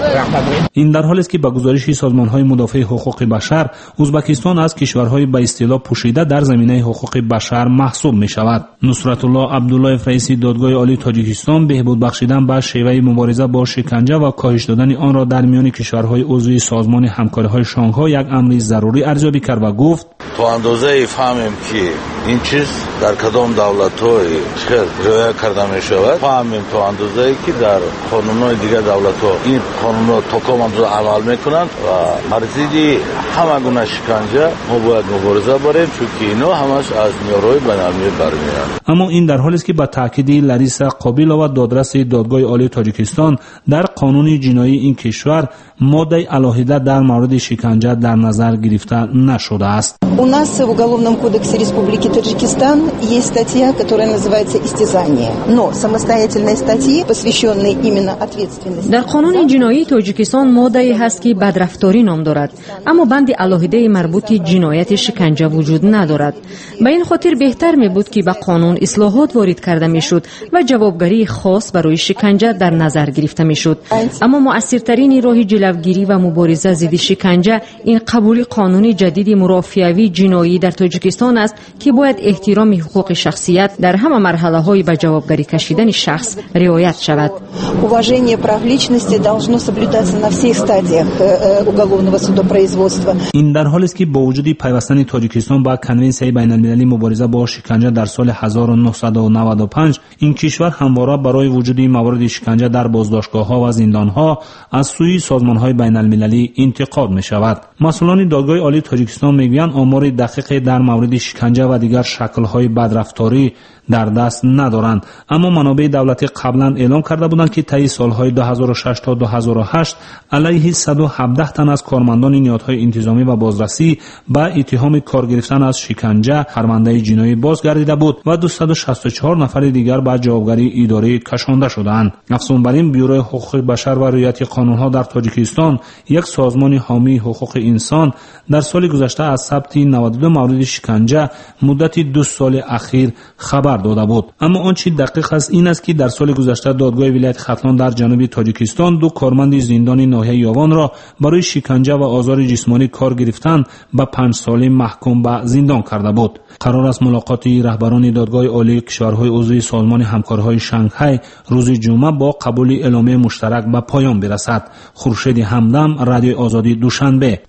M: این در حالی است که با گزارش سازمان‌های مدافع حقوق بشر ازبکستان از کشورهای به اصطلاح پوشیده در زمینه حقوق بشر محسوب می‌شود. نصرت الله عبدالله رئیس دادگاه عالی تاجیکستان بهبود بخشیدن به شیوه مبارزه با شکنجه و کاهش دادن آن را در میان کشورهای عضو سازمان همکاری‌های شانگهای یک امر ضروری ارزیابی کرد و گفت
O: تو اندازه‌ای فهمیم که این چیز در کدام دولت‌های خیر رعایت کرده می‌شود، فهمیم تو اندازه‌ای که در قانون‌های دیگر دولت‌ها این قانون‌ها تا کام اندازه عمل می‌کنند و مرزی همه گونه شکنجه ما باید مبارزه بریم، چون که اینا همش از نیروهای بین‌المللی برمی‌آیند.
M: اما این در حالی است که با تاکید لریسا قابیلووا دادرس دادگاه عالی تاجیکستان در قانون جنایی این کشور ماده علاهیده در مورد شکنجه در نظر گرفته نشده است.
P: У нас в Уголовном кодексе Республики Таджикистан есть статья, которая называется «Истязание». Но самостоятельной статьи, посвященной именно ответственности.
Q: در قانون جنایی تاجیکستان ماده‌ای هست که بدرفتاری نام دارد، اما بند علاهیده مربوط جنایت شکنجه وجود ندارد. به این خاطر بهتر می بود که به قانون اصلاحات وارد کرده میشد و جوابگری خاص برای شکنجه در نظر گرفته میشد. اما مؤثرترین راه جلوگیری و مبارزه ضد شکنجه این قبول قانون جدید مرافعه‌ای جنایی در تاجیکستان است که باید احترام حقوق شخصیت در همه مرحله‌های به جوابگری کشیدن شخص رعایت شود.
P: Уважение прав личности должно соблюдаться на всех стадиях уголовного судопроизводства.
M: این در حالی است که با وجود پیوستن تاجیکستان با کنونسیون بین‌المللی مبارزه با شکنجه در سال هزار و نهصد و نود و پنج این کشور همواره برای وجود موارد شکنجه در بازداشتگاه‌ها و زندان‌ها از سوی سازمان‌های بین‌المللی انتقاد می‌شود. مسئولان دادگاه عالی تاجیکستان می‌گویند آمار دقیق در مورد شکنجه و دیگر شکل‌های بدرفتاری در دست ندارند، اما منابع دولتی قبلا اعلام کرده بودند که طی سالهای دو هزار و شش تا دو هزار و هشت علیه صد و هفده تن از کارمندان نهادهای انتظامی و بازرسی با اتهام کار گرفتن از شکنجه پرونده جنایی بازگردیده بود و دویست و شصت و چهار نفر دیگر به جوابگری اداری کشانده شدند. افزون بر این بیوروی حقوق بشر و رعایت قانون‌ها در تاجیکستان، یک سازمان حامی حقوق انسان، در سال گذشته از ثبت نود و دو مورد شکنجه مدت دو سال اخیر خبر داده بود. اما آنچه دقیق است این است که در سال گذشته دادگاه ولایت ختلان در جنوب تاجیکستان دو کارمند زندان ناحیه یاوان را برای شکنجه و آزار جسمانی کار گرفتن به پنج ساله محکوم به زندان کرده بود. قرار است ملاقات رهبران دادگاه عالی کشورهای عضو سازمان همکاری‌های شانگهای روز جمعه با قبول اعلامیه مشترک به پایان برسد. خورشید همدم، رادیو آزادی، دوشنبه.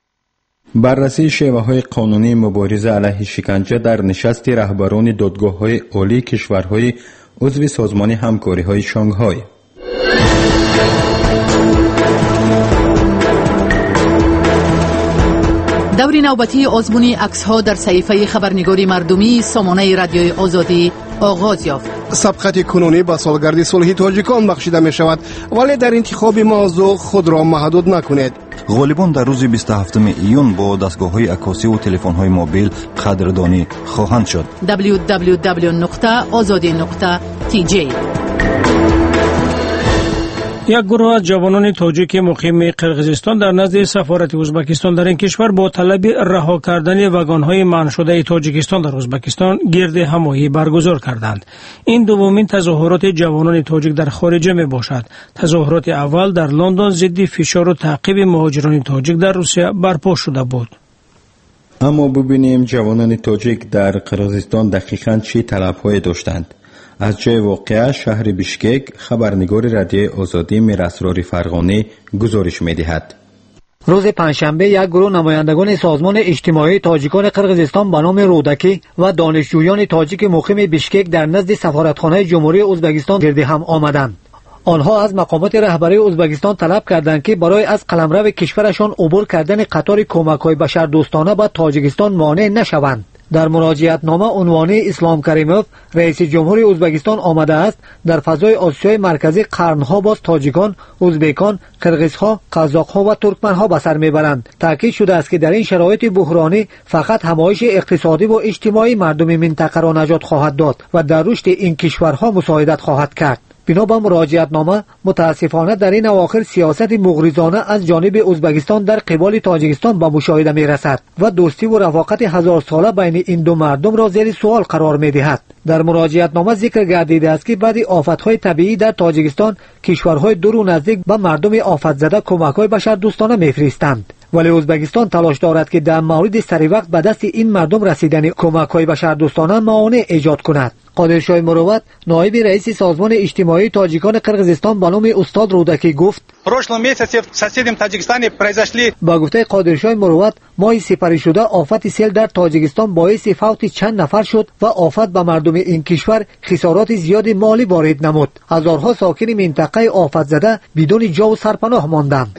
B: بررسی شیوه‌های قانونی مبارزه علیه شکنجه در نشست رهبران دادگاه‌های عالی کشورهای عضو سازمان همکاری‌های شانگهای.
A: دور نوبتی آزمون عکس‌ها در صحیفه خبرنگاری مردمی سامانه رادیوی آزادی آغاز یافت.
R: سبقت کنونی با سالگرد صلح تاجیکان بخشیده می شود، ولی در انتخاب موضوع خود را محدود نکنید.
F: غالبان در روز بیست و هفتم ایون با دستگاه‌های عکاسی و تلفن‌های موبیل قدردانی خواهند شد.
A: دبلیو دبلیو دبلیو نقطه آزادی نقطه تی جی.
C: یک گروه از جوانان تاجیک مقیم قرقیزستان در نزد سفارت ازبکستان در این کشور با طلب رها کردن واگن‌های منع شده تاجیکستان در ازبکستان گرد همایی برگزار کردند. این دومین تظاهرات جوانان تاجیک در خارج می باشد. تظاهرات اول در لندن ضد فشار و تعقیب مهاجران تاجیک در روسیه برپا شده بود.
B: اما ببینیم جوانان تاجیک در قرقیزستان دقیقاً چه طلب‌هایی داشتند. از جای واقعه شهر بیشکک خبرنگار رادیو آزادی میراسرار فرغانی گزارش می‌دهد.
S: روز پنجشنبه یک گروه نمایندگان سازمان اجتماعی تاجیکان قرقیزستان به نام رودکی و دانشجویان تاجیک مقیم بیشکک در نزد سفارتخانه جمهوری ازبکستان گرد هم آمدند. آنها از مقامات رهبری ازبکستان طلب کردند که برای از قلمرو کشورشان عبور کردن قطار کمک‌های بشردوستانه به تاجیکستان مانع نشوند. در مراجعت نامه عنوانی اسلام کریموف رئیس جمهوری ازبکستان آمده است در فضای آسیای مرکزی قرنها باز تاجیکان، ازبکان، قرقیزها، قزاق‌ها و ترکمن‌ها به سر میبرند. تاکید شده است که در این شرایط بحرانی فقط همایش اقتصادی و اجتماعی مردم منطقه را نجات خواهد داد و در رشد این کشورها مساعدت خواهد کرد. بنا به مراجعتنامه متاسفانه در این اواخر سیاست مغرضانه از جانب ازبکستان در قبال تاجیکستان به مشاهده می رسد و دوستی و رفاقت هزار ساله بین این دو مردم را زیر سوال قرار می دهد. در مراجعتنامه ذکر گردیده است که بعد آفت‌های طبیعی در تاجیکستان کشورهای دور و نزدیک به مردم آفت زده کمک‌های بشردوستانه می‌فرستند، ولی ازبکستان تلاش دارد که در مورد سری وقت به دست این مردم رسیدن کمک‌های بشردوستانه معانع ایجاد کند. قادرشاه مروت نایب رئیس سازمان اجتماعی تاجیکان قرقیزستان به نام استاد رودکی گفت: با گفته قادرشاه مروت ماه سپری شده آفت سیل در تاجیکستان باعث فوت چند نفر شد و آفت به مردم این کشور خسارات زیاد مالی وارد نمود. هزارها ساکن منطقه آفت زده بدون جا و سرپناه ماندند.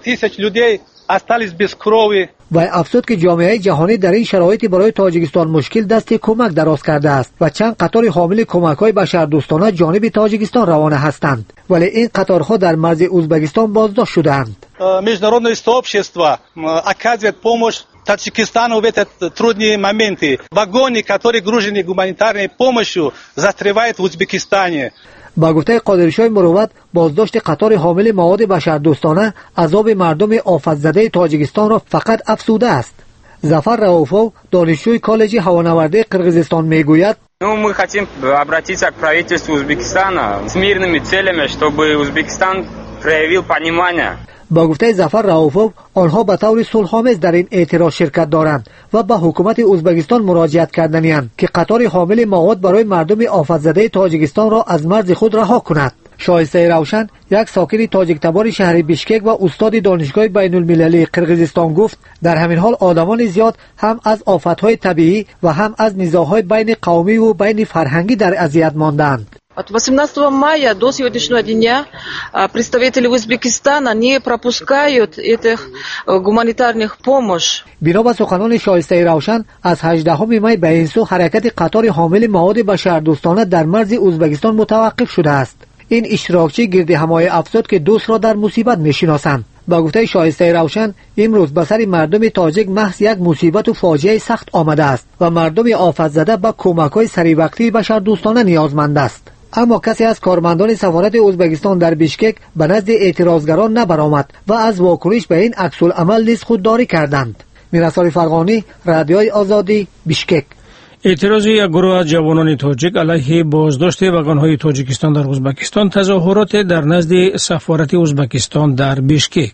S: و افزود که جامعه جهانی در این شرایط برای تاجیکستان مشکل دست کمک دراز کرده است و چند قطار حامل کمک‌های بشردوستانه جانب تاجیکستان روانه هستند، ولی این قطارها در مرز узбекистан بازداشت شده‌اند.
T: Международное сообщество оказывает помощь Таджикистану в этот трудные моменты. Вагоны, которые гружены гуманитарной помощью, застревают в Узбекистане.
S: با گفته قادرشاه مروت بازداشت قطار حامل مواد بشردوستانه عذاب مردم آفت زده تاجیکستان را فقط افزوده است. ظفر رؤوفов دانشجوی کالج هوانوردی قرقیزستان میگوید:
U: Ну, мы хотим обратиться к правительству Узбекистана с мирными целями, чтобы Узбекистан проявил понимание.
S: با گفته ظفر رؤوفov آنها به طور صلح‌آمیز در این اعتراض شرکت دارند و به حکومت ازبکستان مراجعت کرده‌اند که قطار حامل مواد برای مردم آفت زده تاجیکستان را از مرز خود رها کند. شایسته روشن یک ساکن تاجیک تبار شهر بیشکک و استاد دانشگاه بین المللی قرقیزستان گفت: در همین حال آدمان زیاد هم از آفت‌های طبیعی و هم از نزاع‌های بین قومی و بین فرهنگی در اذیت ماندند.
V: От восемнадцатого мая до сегодняшнего дня представители Узбекистана не пропускают этих гуманитарных помощь.
S: بنا به سخنان شایسته روشن از هجدهم می به این سو حرکت قطار حامل مواد بشردوستانه در مرز ازبکستان متوقف شده است. این اشتراکچی گرد همای افزود که دوست را در مصیبت میشناسند. با گفته شایسته روشن امروز به سر مردم تاجیک محض یک مصیبت و فاجعه سخت آمده است و مردم آفت زده به کمک‌های سری وقتی بشردوستانه نیازمند است. اما کسی از کارمندان سفارت ازبکستان در بیشکک به نزد اعتراضگران نبرآمد و از واکنش به این عکس العمل نیز خودداری کردند. میرسال فرغانی، رادیوی آزادی، بیشکک.
C: اعتراض یک گروه از جوانان تاجیک علیه بازداشت واگن‌های تاجیکستان در ازبکستان تظاهرات در نزد سفارت ازبکستان در بیشکک.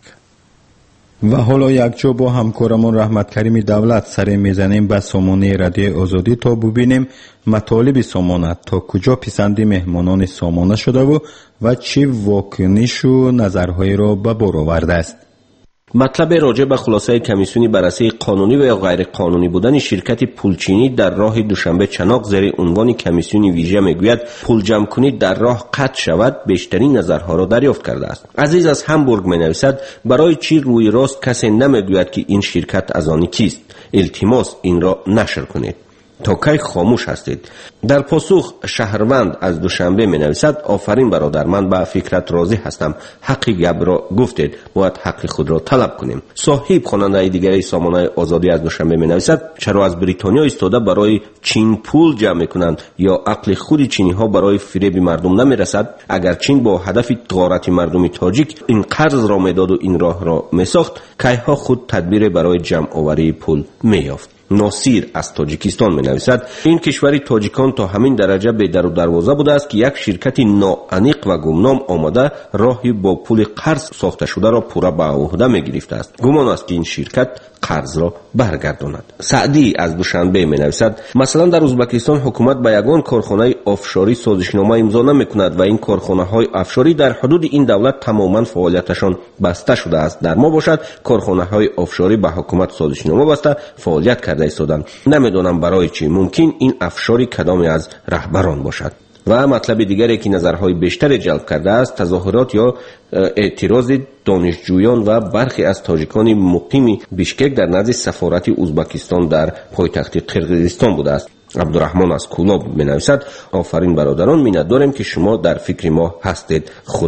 B: و حالا یک جا با همکارمون رحمت کریم دولت سر میزنیم به سامانه رادیو آزادی تا ببینیم مطالب سامانه تا کجا پسندی مهمانان سامانه شده و و چی واکنش و نظرهایی را به بار آورده است.
W: مطلب راجع به خلاصه کمیسیون بررسی قانونی و یا غیر قانونی بودن شرکت پولچینی در راه دوشنبه چناق زیر عنوان کمیسیون ویژه میگوید پول جمع کنی در راه قطع شود بیشترین نظرها را دریافت کرده است. عزیز از همبورگ مینویسد: برای چی روی راست کسی نمیگوید که این شرکت از آن کیست؟ التماس این را نشر کنید. تا کی خاموش هستید؟ در پاسخ شهروند از دوشنبه می نویسد: آفرین برادر، من به فکرت راضی هستم. حق گپ را گفتید، باید حق خود را طلب کنیم. صاحب خواننده دیگری سامانه آزادی از دوشنبه می نویسد: چرا از بریتانیا ایستاده برای چین پول جمع می کنند؟ یا عقل خود چینی ها برای فریب مردم نمی رسد؟ اگر چین با هدف غارت مردم تاجیک این قرض را می داد و این راه را می ساخت، کی ها خود تدبیر برای جمع آوری پول می یافت؟ ناصیر از تاجیکستان می نویسد: این کشور تاجیکان تا همین درجه به در و دروازه بوده است که یک شرکت ناانیق و گمنام آمده راهی با پول قرض ساخته شده را پورا به عهده می گرفته است. گمان است که این شرکت قرض را برگرداند. سعدی از دوشنبه می نویسد: مثلا در ازبکستان حکومت به یگان کارخانه آفشاری سازشنامه امضا نمی کند و این کارخانه های آفشاری در حدود این دولت تماما فعالیتشان بسته شده است. در ما باشد کارخانه های آفشاری به حکومت سازشنامه بسته فعالیت کرده ایستادند. نمیدونم برای چی. ممکن این افشاری کدامی از رهبران باشد. و مطلب دیگری که نظرهای بیشتر جلب کرده است تظاهرات یا اعتراض دانشجویان و برخی از تاجیکان مقیم بیشکک در نزد سفارت ازبکستان در پایتخت قرقیزستان بوده است. عبدالرحمن از کولاب می نویسد: آفرین برادران، می‌نداریم که شما در فکر ما هستید. خدا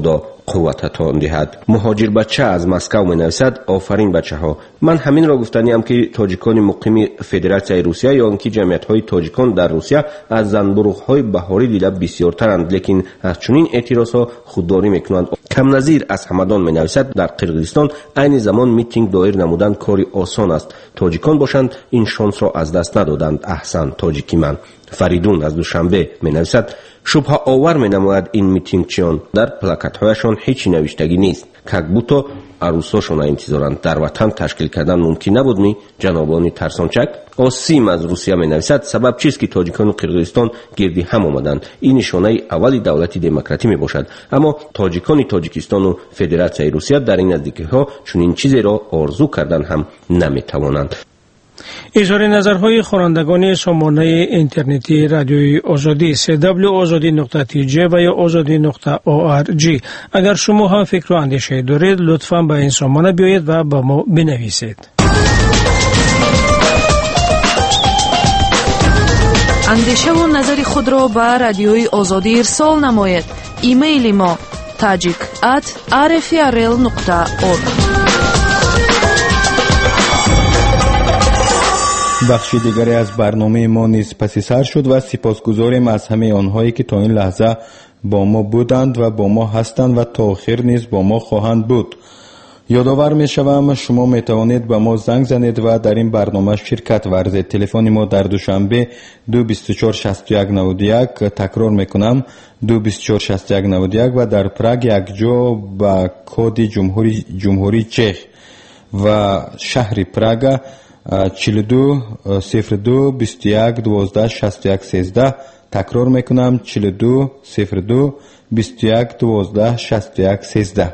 W: قوتتان دهد. مهاجر بچه از مسکو می نویسد: آفرین بچه ها، من همین را گفتنیم که تاجیکان مقیم فدراسیای روسیه یا آنکه جمعیت های تاجیکان در روسیه از زنبورغ های بهاری دیده بسیارترند، لیکن از چنین اعتراض ها خودداری میکنند. کم نظیر از همدان می نویسد: در قرقیزستان عین زمان میتینگ دایر نمودن کاری آسان است، تاجیکان باشند این شانس را از دست ندادند. احسن تاجیکی من. فریدون از دوشنبه می نویسد: شبه آور می نماید این میتینگ چیان، در پلاکت هایشان هیچی نوشتگی نیست، که بوتا عروساشون انتظارند، در وطن تشکیل کردن ممکن نبود می جنابانی ترسانچک. آسیم از روسیه می نویسد: سبب چیست که تاجیکان قرقیزستان گردی هم آمدند؟ این نشانه اولی دولت دموکراتی می باشد، اما تاجیکان تاجیکستان و فدراسیای روسیه در این نزدیکی ها چنین چیزی را آرزو کردن هم نمی توانند.
C: اظهار نظرهای خوانندگان سامانه اینترنتی رادیوی آزادی سی دبلیو آزادی نقطه تی جی و یا آزادی نقطه او آر جی. اگر شما هم فکر و اندیشه دارید لطفاً به این سامانه بیایید و با ما بنویسید.
A: اندیشه و نظر خود را به رادیوی آزادی ارسال نمایید. ایمیل ما tajik at r f r l نقطه org.
B: بخشی دیگری از برنامه ما نیز پس سر شد و سپاسگزاریم از همه آنهایی که تا این لحظه با ما بودند و با ما هستند و تا آخر نیز با ما خواهند بود. یادآور می شوم شما می توانید به ما زنگ زنید و در این برنامه شرکت ورزید. تلفن ما در دوشنبه دو بیست و چهار شصت و یک نود و یک، تکرار می کنم دو بیست و چهار شصت و یک نود و یک، و در پراگ یک جا با کد جمهوری جمهوری چک و شهر پراگ چهل و دو صفر دو بیست و یک دوازده شصت و یک سیزده. تکرار میکنم چهل و دو صفر دو بیست و یک دوازده شصت و یک سیزده.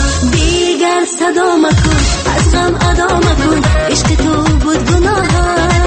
D: صدا مکن از غم ادا مکن عشق تو بود گناهم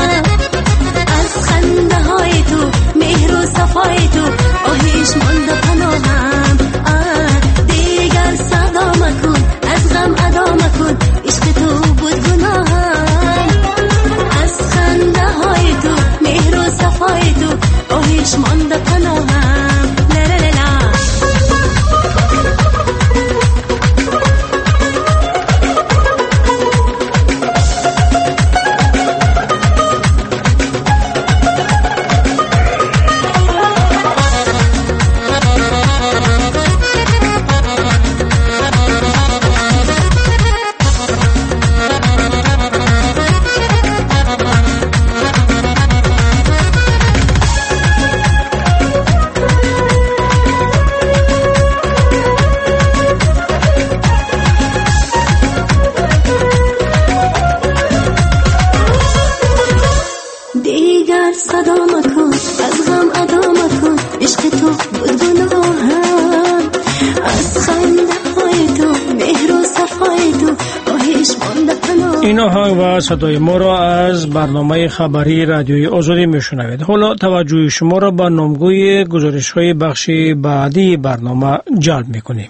D: تو بود گناهم از خنده های تو مهر و صفای تو آهش مانده پناه.
C: این آهنگ و صدای ما را از برنامه خبری رادیوی آزادی میشنوید. حالا توجه شما را به نامگوی گزارش های بخش بعدی برنامه جلب میکنیم.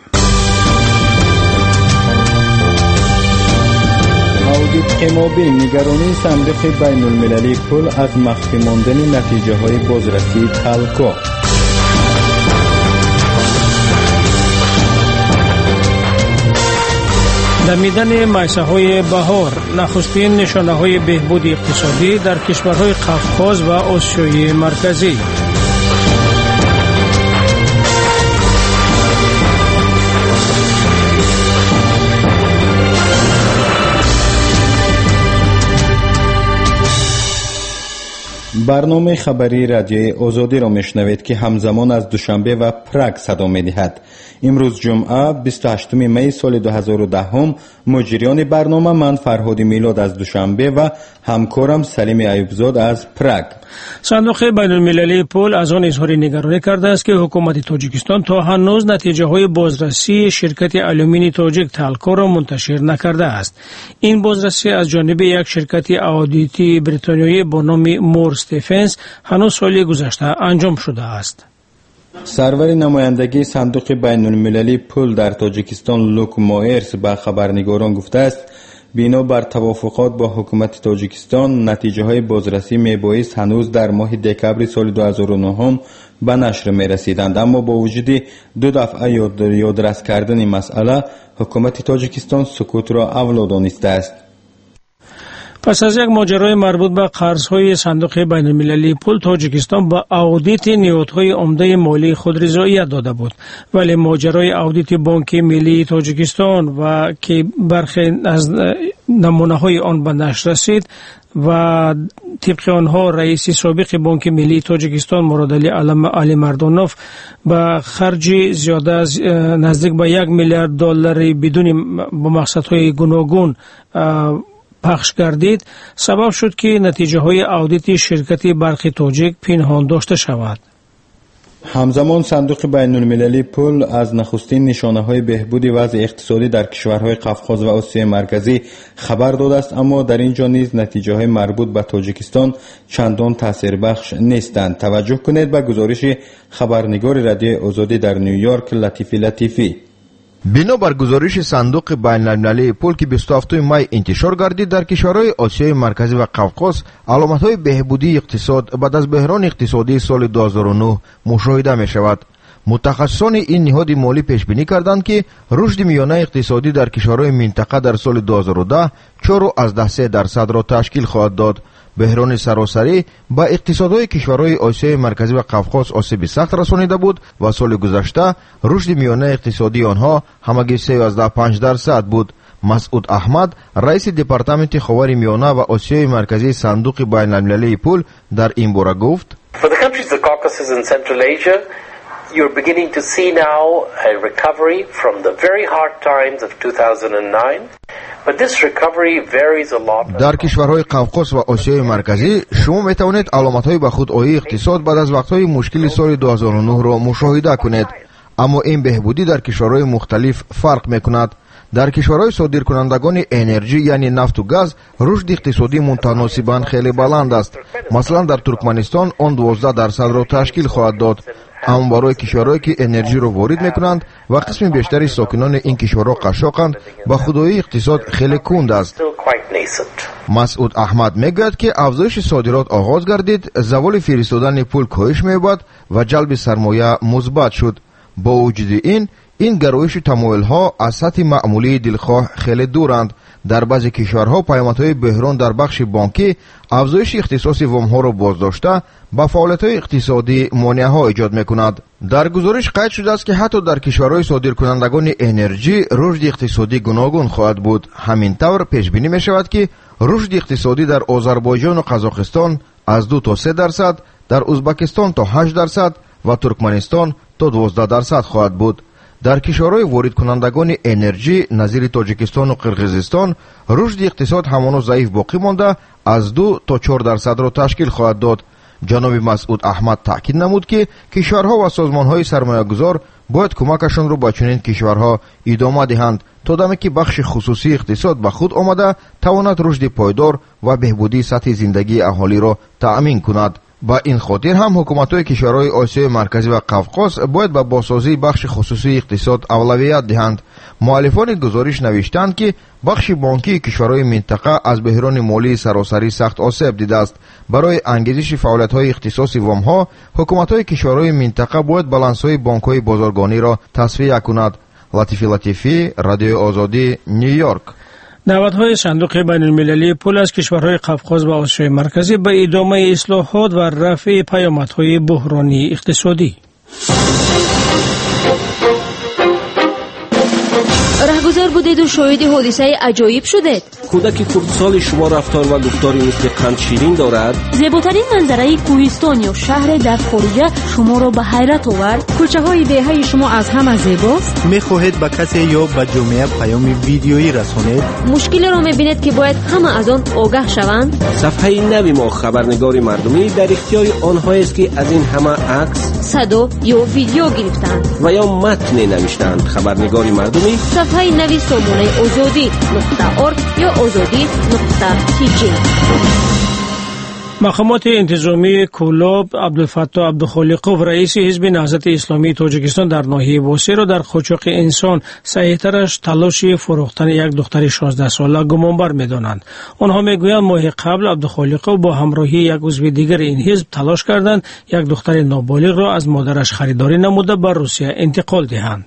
B: آودیت موبیل نگرانی صندوق بین المللی پول از مخفی ماندن نتیجه های بازرسی تلکو.
C: دمیدن میسه های بهار نخستین نشانه های بهبود اقتصادی در کشورهای قفقاز و آسیای مرکزی.
B: برنامه خبری رادیوی آزادی را میشنوید که همزمان از دوشنبه و پراگ صدا میدهد. امروز جمعه بیست و هشتم می سال دو هزار و ده مجریان برنامه من فرهاد میلاد از دوشنبه و همکارم سلیم ایوبزاد از پراگ.
C: صندوق بین المللی پول از آن اظهار نگرانی کرده است که حکومت تاجیکستان تا هنوز نتیجه های بازرسی شرکت آلومینی تاجیک تالکو را منتشر نکرده است. این بازرسی از جانب یک شرکت آدیتی بریتانیایی با نام مور استفنس هنوز سال گذشته انجام شده است.
B: سرور نمایندگی صندوق بین المللی پول در تاجیکستان لوک مایرز به خبرنگاران گفته است بنا بر توافقات با حکومت تاجیکستان نتیجه های بازرسی میبایست هنوز در ماه دکبر سال دو هزار و نه به نشر می رسیدند، اما با وجود دو دفعه یاد یادرس کردن مسئله حکومت تاجیکستان سکوت را اولو دانسته است.
C: پس از یک ماجرای مربوط به قرض‌های صندوق بین المللی پول تاجیکستان با آودیت نهادهای عمده مالی خود رضایت داده بود، ولی ماجرای آودیت بانک ملی تاجیکستان و که برخی از نمونه‌های آن به نشر رسید و طبق آنها رئیس سابق بانک ملی تاجیکستان مرادعلی علی مردانوف به خرج زیاده از نزدیک به یک میلیارد دلار بدون با مقصدهای گوناگون پخش گردید، سبب شد که نتیجه های آودیت شرکت برق تاجیک پنهان داشته شود.
B: همزمان صندوق بین المللی پول از نخستین نشانه های بهبود وضع اقتصادی در کشورهای قفقاز و آسیای مرکزی خبر داده است، اما در اینجا نیز نتیجه های مربوط به تاجیکستان چندان تاثیر بخش نیستند. توجه کنید به گزارش خبرنگار رادیو آزادی در نیویورک لطیفی لطیفی.
E: بنا بر گزارش صندوق بین المللی پول که بیست و هفتم می انتشار گردید در کشورهای آسیای مرکزی و قفقاز علامت‌های بهبودی اقتصاد بعد از بحران اقتصادی سال دو هزار و نه مشاهده می شود. متخصصان این نهاد مالی پیش بینی کردند که رشد میانه اقتصادی در کشورهای منطقه در سال دو هزار و ده چهار و سه درصد را تشکیل خواهد داد. بحران سراسری با اقتصادهای کشورهای آسیای مرکزی و قفقاز آسیب سخت رسانیده بود و سال گذشته رشد میانه اقتصادی آنها همگی سه و پنج درصد بود. مسعود احمد رئیس دپارتمنت خاور میانه و آسیای مرکزی صندوق بین المللی پول در این باره گفت:
I: For the countries of the Caucasus and Central Asia, you're beginning to see now a recovery from the very hard times of two thousand nine. But this recovery varies a lot.
E: در کشورهای قفقاز و آسیای مرکزی شما میتوانید علامت‌های به خودآیی اقتصاد بعد از وقت‌های مشکل سال دو هزار و نه را مشاهده کنید، اما این بهبودی در کشورهای مختلف فرق میکند. در کشورهای صادرکنندگان انرژی یعنی نفت و گاز رشد اقتصادی متناسباً خیلی بلند است. مثلا در ترکمنستان آن دوازده درصد را تشکیل خواهد داد، اما برای کشورهایی که انرژی را وارد میکنند و قسم بیشتری ساکنان این کشورها قشاقند با خودآیی اقتصاد خیلی کند است. مسعود احمد میگوید که افزایش صادرات آغاز گردید، زوال فرستادن پول کاهش می‌یابد و جلب سرمایه مثبت شد. با وجود این این گرایش تمایل‌ها از سطح معمولی دلخواه خیلی دورند. در بعضی کشورها پیامدهای بحران در بخش بانکی افزایش اختصاص وام‌ها را بازداشته با فعالیت‌های اقتصادی مانع‌ها ایجاد می‌کند. در گزارش قید شده است که حتی در کشورهای صادرکنندگان انرژی رشد اقتصادی گوناگون خواهد بود. همین طور پیش بینی می‌شود که رشد اقتصادی در آذربایجان و قزاقستان از دو تا سه درصد، در ازبکستان تا هشت درصد و ترکمنستان تا دوازده درصد خواهد بود. در کشورهای وارد کنندگان انرژی نظیر تاجیکستان و قرقیزستان رشد اقتصاد همانا ضعیف باقی مانده از دو تا چهار درصد را تشکیل خواهد داد. ҷаноби масъуд аҳмад таъкид намуд ки кишварҳо ва созмонҳои сармоягузор бояд кӯмакашонро ба чунин кишварҳо идома диҳанд то даме ки бахши хусусии иқтисод ба худ омада тавонад рушди пойдор ва беҳбудии сатҳи зиндагии аҳолиро таъмин кунад. ба ин хотир ҳам ҳукуматҳои кишварҳои осиёи марказӣ ва қавқоз бояд ба босозии бахши хусусии иқтисод авлавият диҳанд. муаллифони гузориш навиштанд ки бахши бонкии кишварҳои минтақа аз бӯҳрони молии саросарӣ сахт осеб дидааст. барои ангезиши фаъолиятҳои ихтисоси вомҳо ҳукуматҳои кишварҳои минтақа бояд балансҳои бонкҳои бозоргониро тасвия кунад. латифи латифӣ, радиои озодӣ, ню йорк.
C: даъватҳои сандуқи байнулмилалии пул аз кишварҳои қавқоз ва осиёи марказӣ ба идомаи ислоҳот ва рафъи паёмадҳои буҳронии иқтисодӣ.
H: раҳгузор будеду шоҳиди ҳодисаи аҷоиб шудед.
W: кӯдаки хурдсоли шумо рафтор ва гуфтори мисли қанд ширин дорад.
H: зеботарин манзараи кӯҳистон ё шаҳре дар хориҷа шуморо ба ҳайрат овард.
Q: кӯчаҳои деҳаи шумо аз ҳама зебост.
J: мехоҳед ба касе ё ба ҷомеа паёми видеоӣ расонед.
H: мушкилеро мебинед ки бояд ҳама аз он огаҳ шаванд.
W: сафҳаи нави мо хабарнигори мардумӣ дар ихтиёри онҳоест ки аз ин ҳама акс,
H: садо ё видео гирифтанд
W: ва ё матне навиштанд. хабарнигори мардумӣ
H: сафҳаи нави сомонаи озодӣ нуқта орг ё озодӣ нуқта тиҷи.
C: мақомоти интизомии Кӯлоб Абдулфатто Абдухолиқов раиси ҳизби наҳзати исломии Тоҷикистон дар ноҳияи Восеро дар қучуқи инсон саҳиҳтараш талоши фурӯхтани як духтари шонздаҳсола гумонбар медонанд. онҳо мегӯянд моҳи қабл Абдухолиқов бо ҳамроҳии як узви дигари ин ҳизб талош карданд як духтари ноболиғро аз модараш харидорӣ намуда ба Русия интиқол диҳанд.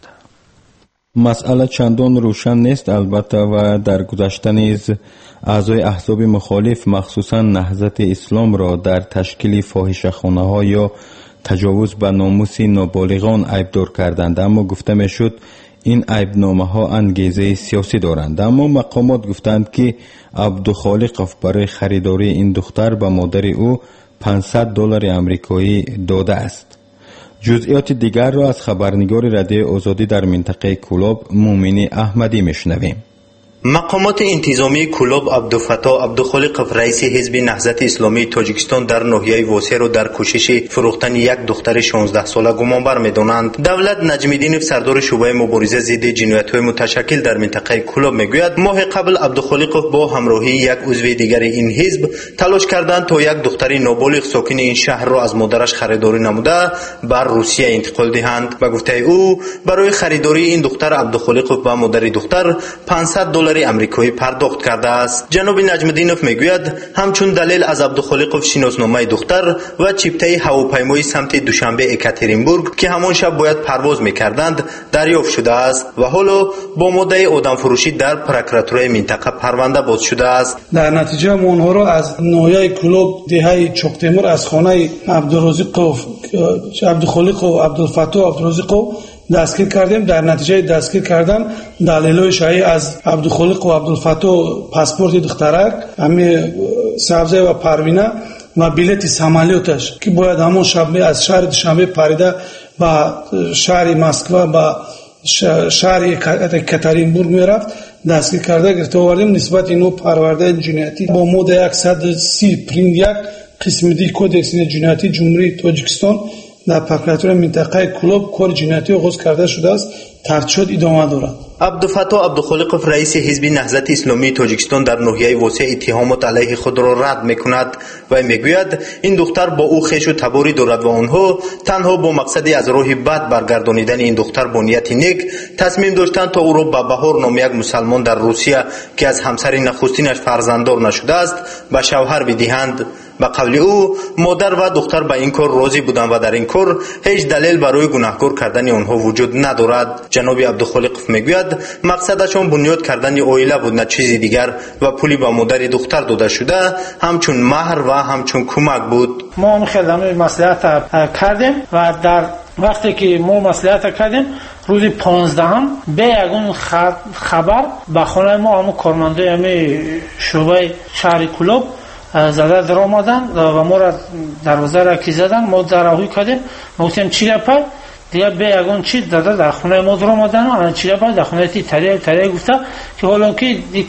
B: масъала чандон рӯшан нест албатта ва дар гузашта низ аъзои аҳзоби мухолиф махсусан наҳзати исломро дар ташкили фоҳишахонаҳо ё таҷовуз ба номуси ноболиғон айбдор карданд, аммо гуфта мешуд ин айбномаҳо ангезаи сиёсӣ доранд. аммо мақомот гуфтанд ки Абдухолиқов барои харидории ин духтар ба модари ӯ пансад доллари амрикоӣ додааст. ҷузъиёти дигарро аз хабарнигори радиои озодӣ дар минтақаи Кӯлоб Муъмини Аҳмадӣ мешунавем.
J: мақомоти интизомии Кӯлоб Абдулфатто Абдухолиқов раиси ҳизби наҳзати исломии Тоҷикистон дар ноҳияи Восеро дар кӯшиши фурӯхтани як духтари шонздаҳсола гумонбар медонанд. Давлат Наҷмиддинов сардори шӯъбаи мубориза зидди ҷиноятҳои муташаккил дар минтақаи Кӯлоб мегӯяд моҳи қабл Абдухолиқов бо ҳамроҳии як узви дигари ин ҳизб талош карданд то як духтари ноболиғ сокини ин шаҳрро аз модараш харидорӣ намуда ба Русия интиқол диҳанд. ба гуфтаи ӯ барои харидории ин духтар Абдухолиқов ба модари духтар пансад доллари амрикоӣ пардохт кардааст. ҷаноби Наҷмиддинов мегӯяд ҳамчун далел аз Абдухолиқов шиносномаи духтар ва чиптаи ҳавопаймои самти Душанбе Екатеринбург ки ҳамон шаб бояд парвоз мекарданд дарёфт шудааст ва ҳоло бо моддаи одамфурӯшӣ дар прокуратураи минтақа парванда боз шудааст.
K: дар натиҷа мо онҳоро аз ноҳияи Кӯлоб деҳаи Чоқтемур аз хонаи Абдурозиқов Абдухолиқов Абдулфатто Абдурозиқов дастгир кардем. дар натиҷаи дастгир кардан далелҳои шаҳӣ аз Абдухолиқов Абдулфатто паспорти духтарак, ҳами Сабза ва Парвина ва билети самолёташ ки бояд ҳамон шаб аз шаҳри Душанбе парида ба шаҳри Москва ба шаҳри Екатеринбург мерафт, дастгир карда гирифта овардем. нисбати инҳо парвардаи ҷиноятӣ бо моддаи яксаду си прим як қисми ди кодекси ҷиноятии ҷумҳурии Тоҷикистон дар прокуратураи минтақаи Кӯлоб кори ҷиноятӣ оғоз карда шудааст. тафтишот идома дорад.
J: Абдулфатто Абдухолиқов раиси ҳизби наҳзати исломии Тоҷикистон дар ноҳияи Восеъ иттиҳомот алайҳи худро рад мекунад ва мегӯяд ин духтар бо ӯ хешу таборӣ дорад ва онҳо танҳо бо мақсади аз роҳи бад баргардонидани ин духтар бо нияти нек тасмим доштанд то ӯро ба Баҳор номи як мусалмон дар Русия ки аз ҳамсари нахустинаш фарзанддор нашудааст ба шавҳар бидиҳанд. ба қавли ӯ модар ва духтар ба ин кор розӣ буданд ва дар ин кор ҳеҷ далел барои гунаҳкор кардани онҳо вуҷуд надорад. ҷаноби Абдухолиқов мегӯяд мақсадашон бунёд кардани оила буд, на чизи дигар, ва пули ба модари духтар дода шуда ҳамчун маҳр ва ҳамчун кӯмак буд.
X: мо хелами маслиҳата кардем ва дар вақте ки мо маслиҳата кардем рӯзи понздаҳам бе ягон хабар ба хонаи мо ҳамун кормандои ҳамин шӯъбаи шаҳри Кӯлоб зада дар омаданд ва моро дарвозаро ки заданд, мо дароҳӣ кардем. мо гуфтем чӣ гапа дигар бе ягон чӣ дада дар хонаи мо дар омадан, чӣ гапа дар хонаи тария тария гуфта ки ҳоло ки ин кор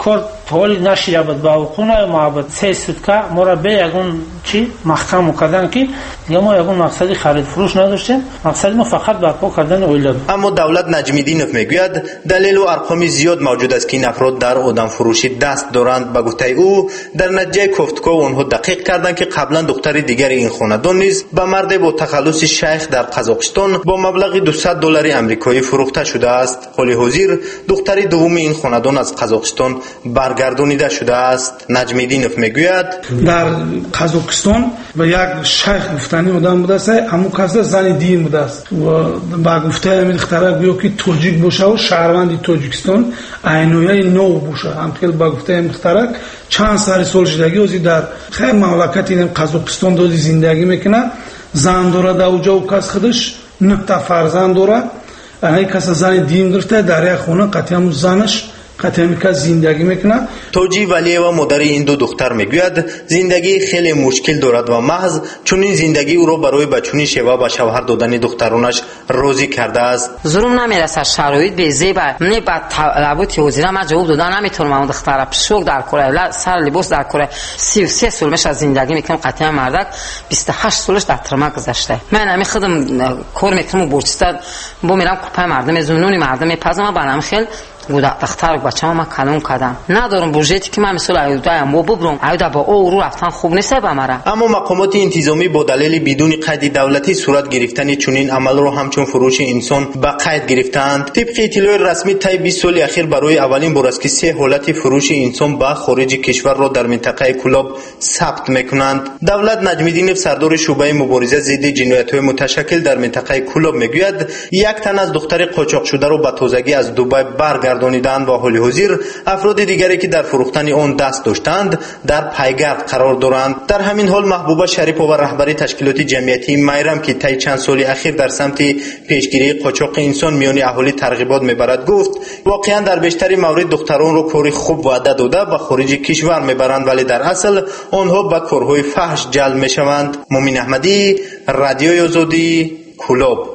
X: حال نشیابد با حقوق محبت سه سوتکا ما را به یگون چی محکم کردن که یا ما یگون مقصدی خرید فروش نداشتیم، مقصد ما فقط برپا کردن اویلاد.
J: اما دولت نجمیدینوف میگوید دلیل و ارقام زیاد موجود است که این افراد در آدم فروشی دست دارند. به گفته او در نتیجه گفتگو آنها دقیق کردند که قبلا دختر دیگر این خاندان نیز به مرد با تخلص شیخ در قزاقستان با مبلغ دویست دلار آمریکایی فروخته شده است. حال حاضر دختر دوم این خاندان از قزاقستان برگردانیده شده است. نجمیدینوف میگوید
K: در قزاقستان و یک شیخ گفتنی آدم بوده است، همون کس زن دین بوده است و با گفته همین دختره گویا که تاجیک باشه و شهروند تاجیکستان عینویه نو باشه. همطور با گفته همین دختره چند سال سال شدگی اوزی در خیر مملکت این قزاقستان دوزی زندگی میکنه، زن داره در اوجا و کس خودش نه تا فرزند داره. اینه کس زن دین گرفته در یک خونه قطعا همون زنش قطعا که زندگی میکنه.
J: توجی ولی و مادر این دو دختر میگوید زندگی خیلی مشکل دارد و محض چون این زندگی او را برای بچونی شیوه به شوهر دادن دخترانش راضی کرده است.
G: ظلم نمیرسد، شرایط به زیبا نه بعد لابد وزیر ما جواب دادن نمیتونم. اون دختر پشوک در کره سر لباس در کره سی و سه سالش از زندگی میکنم، قطعا مردک بیست و هشت سالش در ترمه گذشته. من همین خودم کار میکنم و برچسته با میرم کوپه مردم زنونی مردم میپزم برام خیلی گودا دختر بچه‌م ما کلون کردم ندارم بودجتی که من مثل ایودایم و ببرم ایودا با او رو رفتن خوب نیست به مرا.
J: اما مقامات انتظامی با دلیل بدون قید دولتی صورت گرفتن چنین عمل رو همچون فروش انسان به قید گرفتند. طبق اطلاع رسمی طی بیست سال اخیر برای اولین بار است که سه حالت فروش انسان به خارج کشور را در منطقه کلاب ثبت میکنند. دولت نجمیدینوف سردار شعبه مبارزه ضد جنایت‌های متشکل در منطقه کلاب میگوید یک تن از دختر قاچاق شده را به تازگی از دبی برگرداند دانیدند و حال حاضر افراد دیگری که در فروختن آن دست داشتند در پیگرد قرار دارند. در همین حال محبوبه شریفه و رهبری تشکیلات جمعیتی میرم که طی چند سال اخیر در سمت پیشگیری قاچاق انسان میان اهالی ترغیبات میبرد گفت واقعا در بیشتر مورد دختران را کاری خوب وعده داده به خارج کشور میبرند ولی در اصل آنها به کارهای فحش جلب میشوند. مومن احمدی، رادیوی آزادی، کلاب.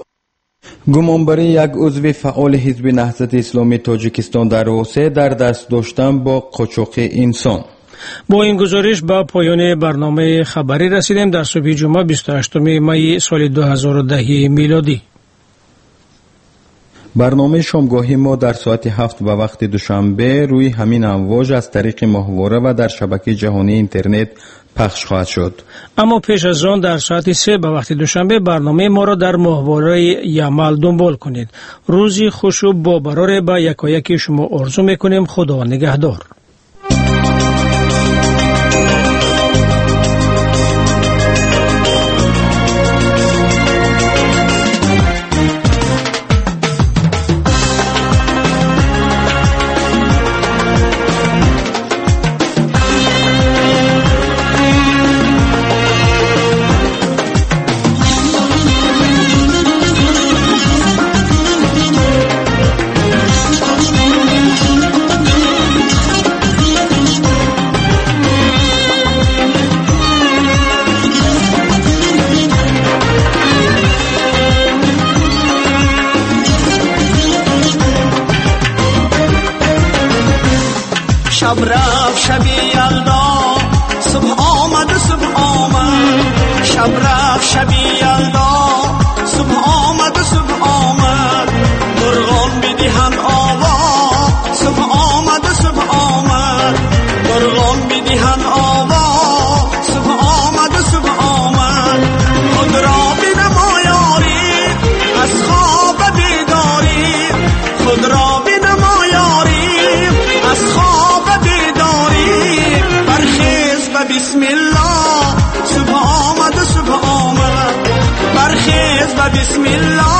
B: گمانبری یک عضو فعال حزب نهضت اسلامی تاجیکستان در روسیه در دست داشتن با قاچاق انسان.
C: با این گزارش به پایان برنامه خبری رسیدیم در صبح جمعه بیست و هشتم می سال دو هزار و ده میلادی.
B: برنامه شامگاهی ما در ساعت هفت به وقت دوشنبه روی همین امواج از طریق ماهواره و در شبکه جهانی اینترنت پخش خواهد شد.
C: اما پیش از آن در ساعت سه به وقت دوشنبه برنامه ما را در ماهواره یمل دنبال کنید. روزی خوش و با برار به یکایک شما آرزو میکنیم. خدا نگهدار.
L: شب رفت شب یلدا صبح آمد و صبح آمد شب رفت شب یلدا صبح آمد و صبح آمد مرغان بدهند آوا صبح آمد و صبح آمد مرغان بدهند آوا صبح آمد و صبح آمد خود را بنما یاری از خواب بیداری خود را بنما یاری از خواب بسم الله صبح آمد و صبح آمد برخیز و بسم الله